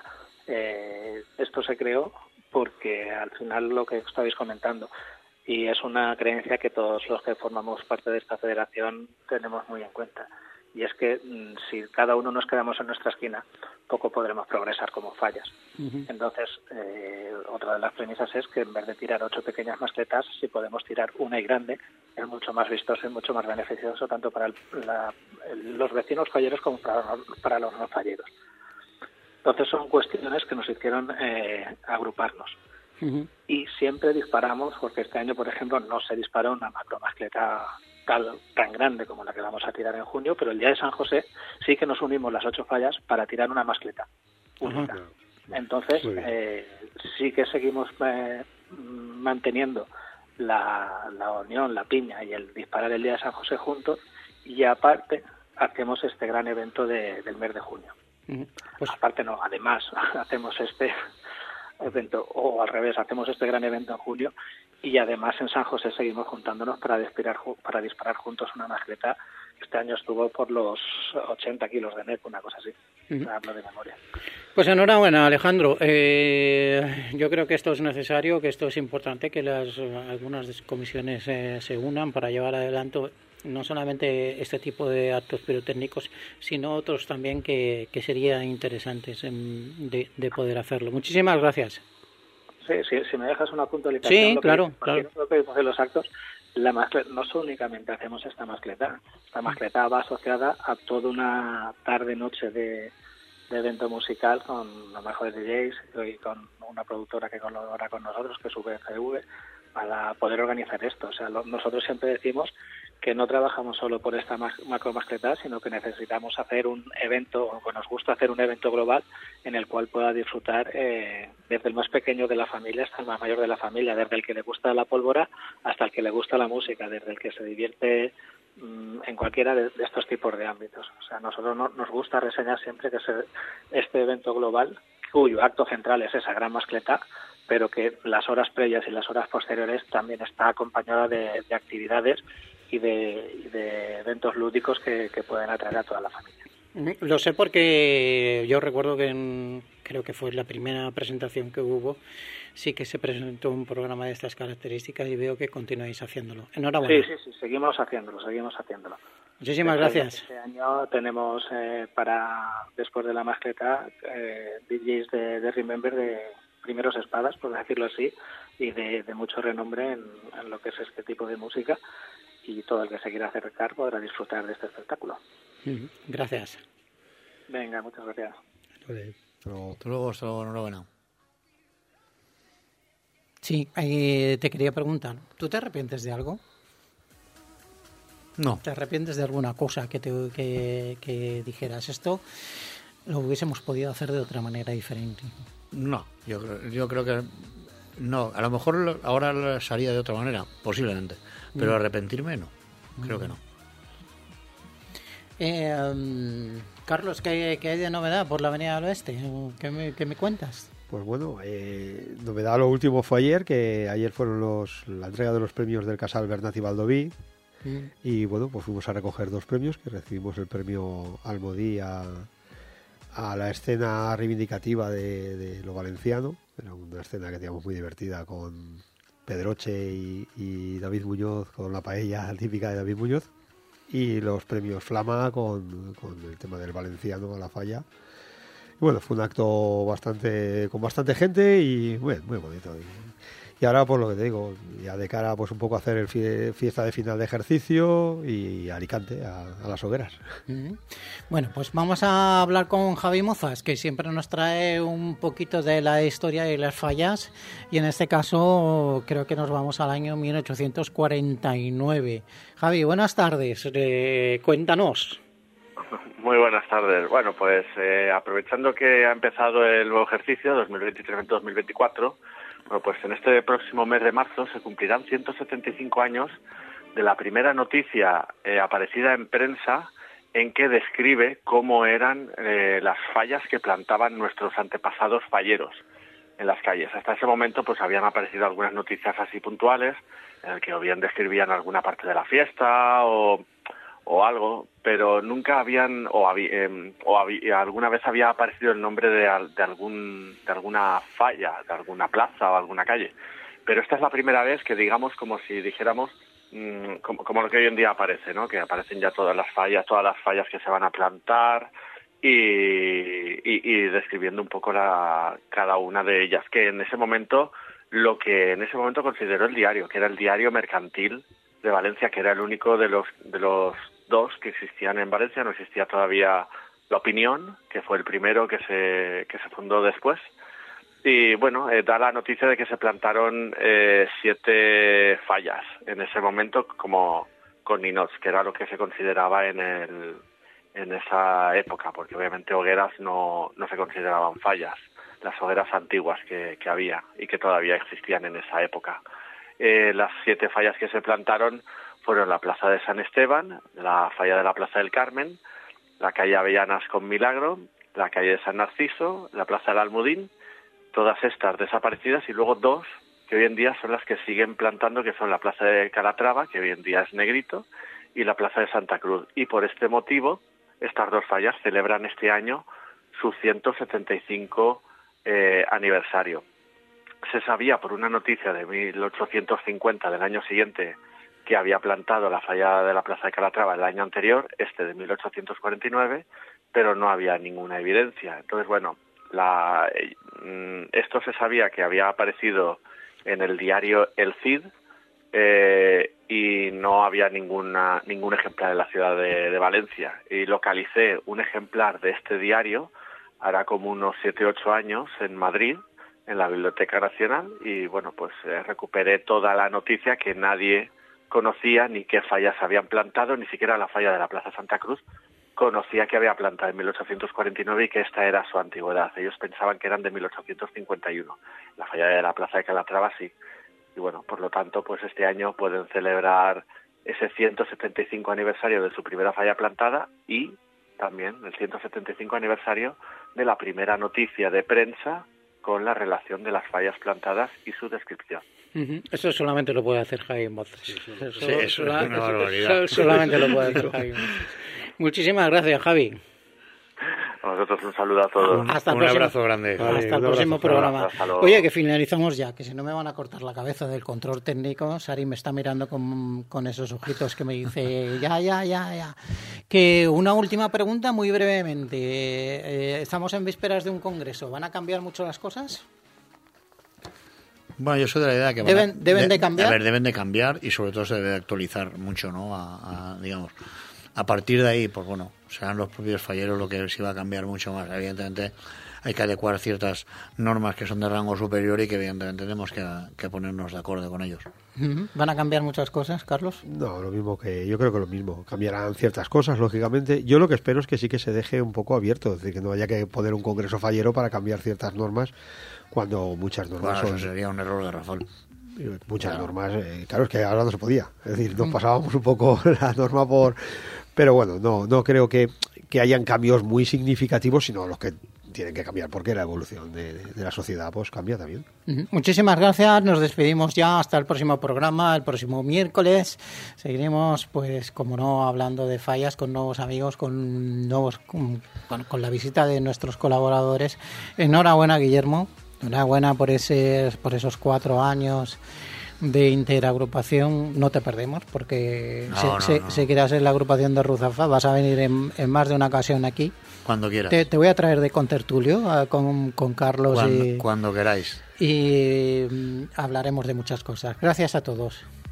Eh, esto se creó porque al final lo que estabais comentando, y es una creencia que todos los que formamos parte de esta federación tenemos muy en cuenta, y es que mmm, si cada uno nos quedamos en nuestra esquina, poco podremos progresar como fallas. Uh-huh. Entonces, eh, otra de las premisas es que en vez de tirar ocho pequeñas mascletas, si podemos tirar una y grande, es mucho más vistoso y mucho más beneficioso tanto para el, la, el, los vecinos falleros como para, para los no falleros. Entonces son cuestiones que nos hicieron eh, agruparnos. Uh-huh. Y siempre disparamos, porque este año, por ejemplo, no se disparó una macromascleta tal, tan grande como la que vamos a tirar en junio, pero el día de San José sí que nos unimos las ocho fallas para tirar una mascleta única. Uh-huh. Entonces, eh, sí que seguimos eh, manteniendo la, la unión, la piña y el disparar el día de San José juntos, y aparte hacemos este gran evento de, del mes de junio. Pues, aparte no, además hacemos este evento, o al revés, hacemos este gran evento en julio, y además en San José seguimos juntándonos para disparar, para disparar juntos una mascleta. Este año estuvo por los ochenta kilos de N E P, una cosa así, uh-huh. hablo de memoria. Pues enhorabuena, Alejandro. Eh, yo creo que esto es necesario, que esto es importante, que las algunas comisiones eh, se unan para llevar adelante no solamente este tipo de actos pirotécnicos, sino otros también que, que serían interesantes en, de, de poder hacerlo. Muchísimas gracias. Sí, sí, si me dejas una puntualización. Sí, lo claro, que, claro. Lo que vimos en los actos, la mascleta, no únicamente hacemos esta mascleta, esta mascleta va asociada a toda una tarde-noche de, de evento musical con los mejores D Js y con una productora que colabora con nosotros, que es V F V, para poder organizar esto. O sea, lo, nosotros siempre decimos que no trabajamos solo por esta macromascleta, sino que necesitamos hacer un evento, o que nos gusta hacer un evento global en el cual pueda disfrutar eh, desde el más pequeño de la familia hasta el más mayor de la familia, desde el que le gusta la pólvora hasta el que le gusta la música, desde el que se divierte mmm, en cualquiera de, de estos tipos de ámbitos. O sea, a nosotros no, nos gusta reseñar siempre que se, este evento global, cuyo acto central es esa gran mascleta, pero que las horas previas y las horas posteriores también está acompañada de, de actividades y de, y de eventos lúdicos que, que pueden atraer a toda la familia. Lo sé porque yo recuerdo que en, creo que fue la primera presentación que hubo, sí que se presentó un programa de estas características y veo que continuáis haciéndolo. Enhorabuena. Sí, sí, sí, seguimos haciéndolo, seguimos haciéndolo. Muchísimas este gracias. Este año tenemos eh, para, después de la mascleta, eh, D Js de, de Remember, de primeros espadas, por decirlo así, y de, de mucho renombre en, en lo que es este tipo de música, y todo el que se quiera acercar podrá disfrutar de este espectáculo. Gracias. Venga, muchas gracias. Vale. Hasta luego, hasta luego, enhorabuena. Sí, eh, te quería preguntar, ¿tú te arrepientes de algo? No. ¿Te arrepientes de alguna cosa que, te, que, que dijeras esto? Lo hubiésemos podido hacer de otra manera diferente. No, yo creo, yo creo que no. A lo mejor ahora lo haría de otra manera, posiblemente. Pero arrepentirme no, creo que no. Eh, um, Carlos, ¿qué, ¿qué hay de novedad por la Avenida del Oeste? ¿Qué me, qué me cuentas? Pues bueno, eh, novedad lo último fue ayer, que ayer fueron los la entrega de los premios del Casal Bernat y Baldoví. Mm. Y bueno, pues fuimos a recoger dos premios, que recibimos el premio Almodí a, a la escena reivindicativa de, de lo valenciano. Era una escena que teníamos muy divertida con Pedroche y, y David Muñoz, con la paella típica de David Muñoz. Y los premios Flama con, con el tema del valenciano a la falla. Y bueno, fue un acto bastante con bastante gente y bueno, muy bonito. Y, y ahora, por lo que te digo, ya de cara pues un poco a hacer el fie, fiesta de final de ejercicio y Alicante, a, a las hogueras. Mm-hmm. Bueno, pues vamos a hablar con Javi Mozas, que siempre nos trae un poquito de la historia y las fallas. Y en este caso creo que nos vamos al año mil ochocientos cuarenta y nueve. Javi, buenas tardes. Eh, cuéntanos. Muy buenas tardes. Bueno, pues eh, aprovechando que ha empezado el nuevo ejercicio dos mil veintitrés dos mil veinticuatro, bueno, pues en este próximo mes de marzo se cumplirán ciento setenta y cinco años de la primera noticia eh, aparecida en prensa en que describe cómo eran eh, las fallas que plantaban nuestros antepasados falleros en las calles. Hasta ese momento pues habían aparecido algunas noticias así puntuales en el que o bien describían alguna parte de la fiesta o... o algo, pero nunca habían o, había, eh, o había, alguna vez había aparecido el nombre de, de algún de alguna falla, de alguna plaza o alguna calle. Pero esta es la primera vez que digamos como si dijéramos mmm, como, como lo que hoy en día aparece, ¿no? Que aparecen ya todas las fallas, todas las fallas que se van a plantar y, y, y describiendo un poco la, cada una de ellas, que en ese momento lo que en ese momento consideró el diario, que era el Diario Mercantil de Valencia, que era el único de los de los dos que existían en Valencia. No existía todavía La Opinión, que fue el primero que se que se fundó después. Y bueno, eh, da la noticia de que se plantaron eh, siete fallas en ese momento como con ninots, que era lo que se consideraba en el en esa época, porque obviamente hogueras no no se consideraban fallas, las hogueras antiguas que, que había y que todavía existían en esa época. Eh, las siete fallas que se plantaron fueron la Plaza de San Esteban, la falla de la Plaza del Carmen, la calle Avellanas con Milagro, la calle de San Narciso, la Plaza del Almudín, todas estas desaparecidas, y luego dos que hoy en día son las que siguen plantando, que son la Plaza de Calatrava, que hoy en día es Negrito, y la Plaza de Santa Cruz. Y por este motivo, estas dos fallas celebran este año su ciento setenta y cinco eh, aniversario. Se sabía por una noticia de mil ochocientos cincuenta del año siguiente que había plantado la falla de la Plaza de Calatrava el año anterior, este de mil ochocientos cuarenta y nueve, pero no había ninguna evidencia. Entonces, bueno, la, eh, esto se sabía que había aparecido en el diario El Cid eh, y no había ninguna ningún ejemplar en la ciudad de, de Valencia. Y localicé un ejemplar de este diario hará como unos siete u ocho años en Madrid, en la Biblioteca Nacional, y bueno, pues eh, recuperé toda la noticia, que nadie conocía ni qué fallas habían plantado, ni siquiera la falla de la Plaza Santa Cruz conocía que había plantado en mil ochocientos cuarenta y nueve y que esta era su antigüedad. Ellos pensaban que eran de mil ochocientos cincuenta y uno. La falla de la Plaza de Calatrava sí. Y bueno, por lo tanto, pues este año pueden celebrar ese ciento setenta y cinco aniversario de su primera falla plantada y también el ciento setenta y cinco aniversario de la primera noticia de prensa con la relación de las fallas plantadas y su descripción. Uh-huh. Eso solamente lo puede hacer Javi Mozas. Sí, sí, eso, sí, eso es una barbaridad. Eso solamente lo puede hacer Javi Mozas. Muchísimas gracias, Javi. A nosotros un saludo a todos. Un, hasta un próximo, abrazo grande. Hasta Vale, el abrazo, próximo programa. Oye, que finalizamos ya, que si no me van a cortar la cabeza del control técnico. Sari me está mirando con, con esos ojitos que me dice, ya, ya, ya, ya. Que una última pregunta muy brevemente. Eh, estamos en vísperas de un congreso. ¿Van a cambiar mucho las cosas? Bueno, yo soy de la idea que deben, van a, deben de, de cambiar. A ver, deben de cambiar y sobre todo se debe de actualizar mucho, ¿no? A, a, digamos, a partir de ahí, pues bueno, serán los propios falleros lo que se va a cambiar mucho más. Evidentemente hay que adecuar ciertas normas que son de rango superior y que evidentemente tenemos que, que ponernos de acuerdo con ellos. ¿Van a cambiar muchas cosas, Carlos? No, lo mismo que yo creo que lo mismo. Cambiarán ciertas cosas, lógicamente. Yo lo que espero es que sí que se deje un poco abierto, es decir, que no haya que poner un congreso fallero para cambiar ciertas normas cuando muchas normas bueno, son... Eso sería un error de Rafael. Muchas claro. normas, eh, claro, es que ahora no se podía. Es decir, nos pasábamos un poco la norma por pero bueno, no, no creo que, que hayan cambios muy significativos, sino los que tienen que cambiar, porque la evolución de, de la sociedad pues cambia también. Muchísimas gracias, nos despedimos ya hasta el próximo programa, el próximo miércoles. Seguiremos, pues, como no, hablando de fallas con nuevos amigos, con nuevos con, con, con la visita de nuestros colaboradores. Enhorabuena, Guillermo, enhorabuena por ese, por esos cuatro años de interagrupación. No te perdemos, porque no, se, no, se, no. seguirás en la agrupación de Ruzafa, vas a venir en, en más de una ocasión aquí. Cuando quieras. Te, te voy a traer de contertulio uh, con, con Carlos cuando, y, cuando queráis. y um, hablaremos de muchas cosas. Gracias a todos.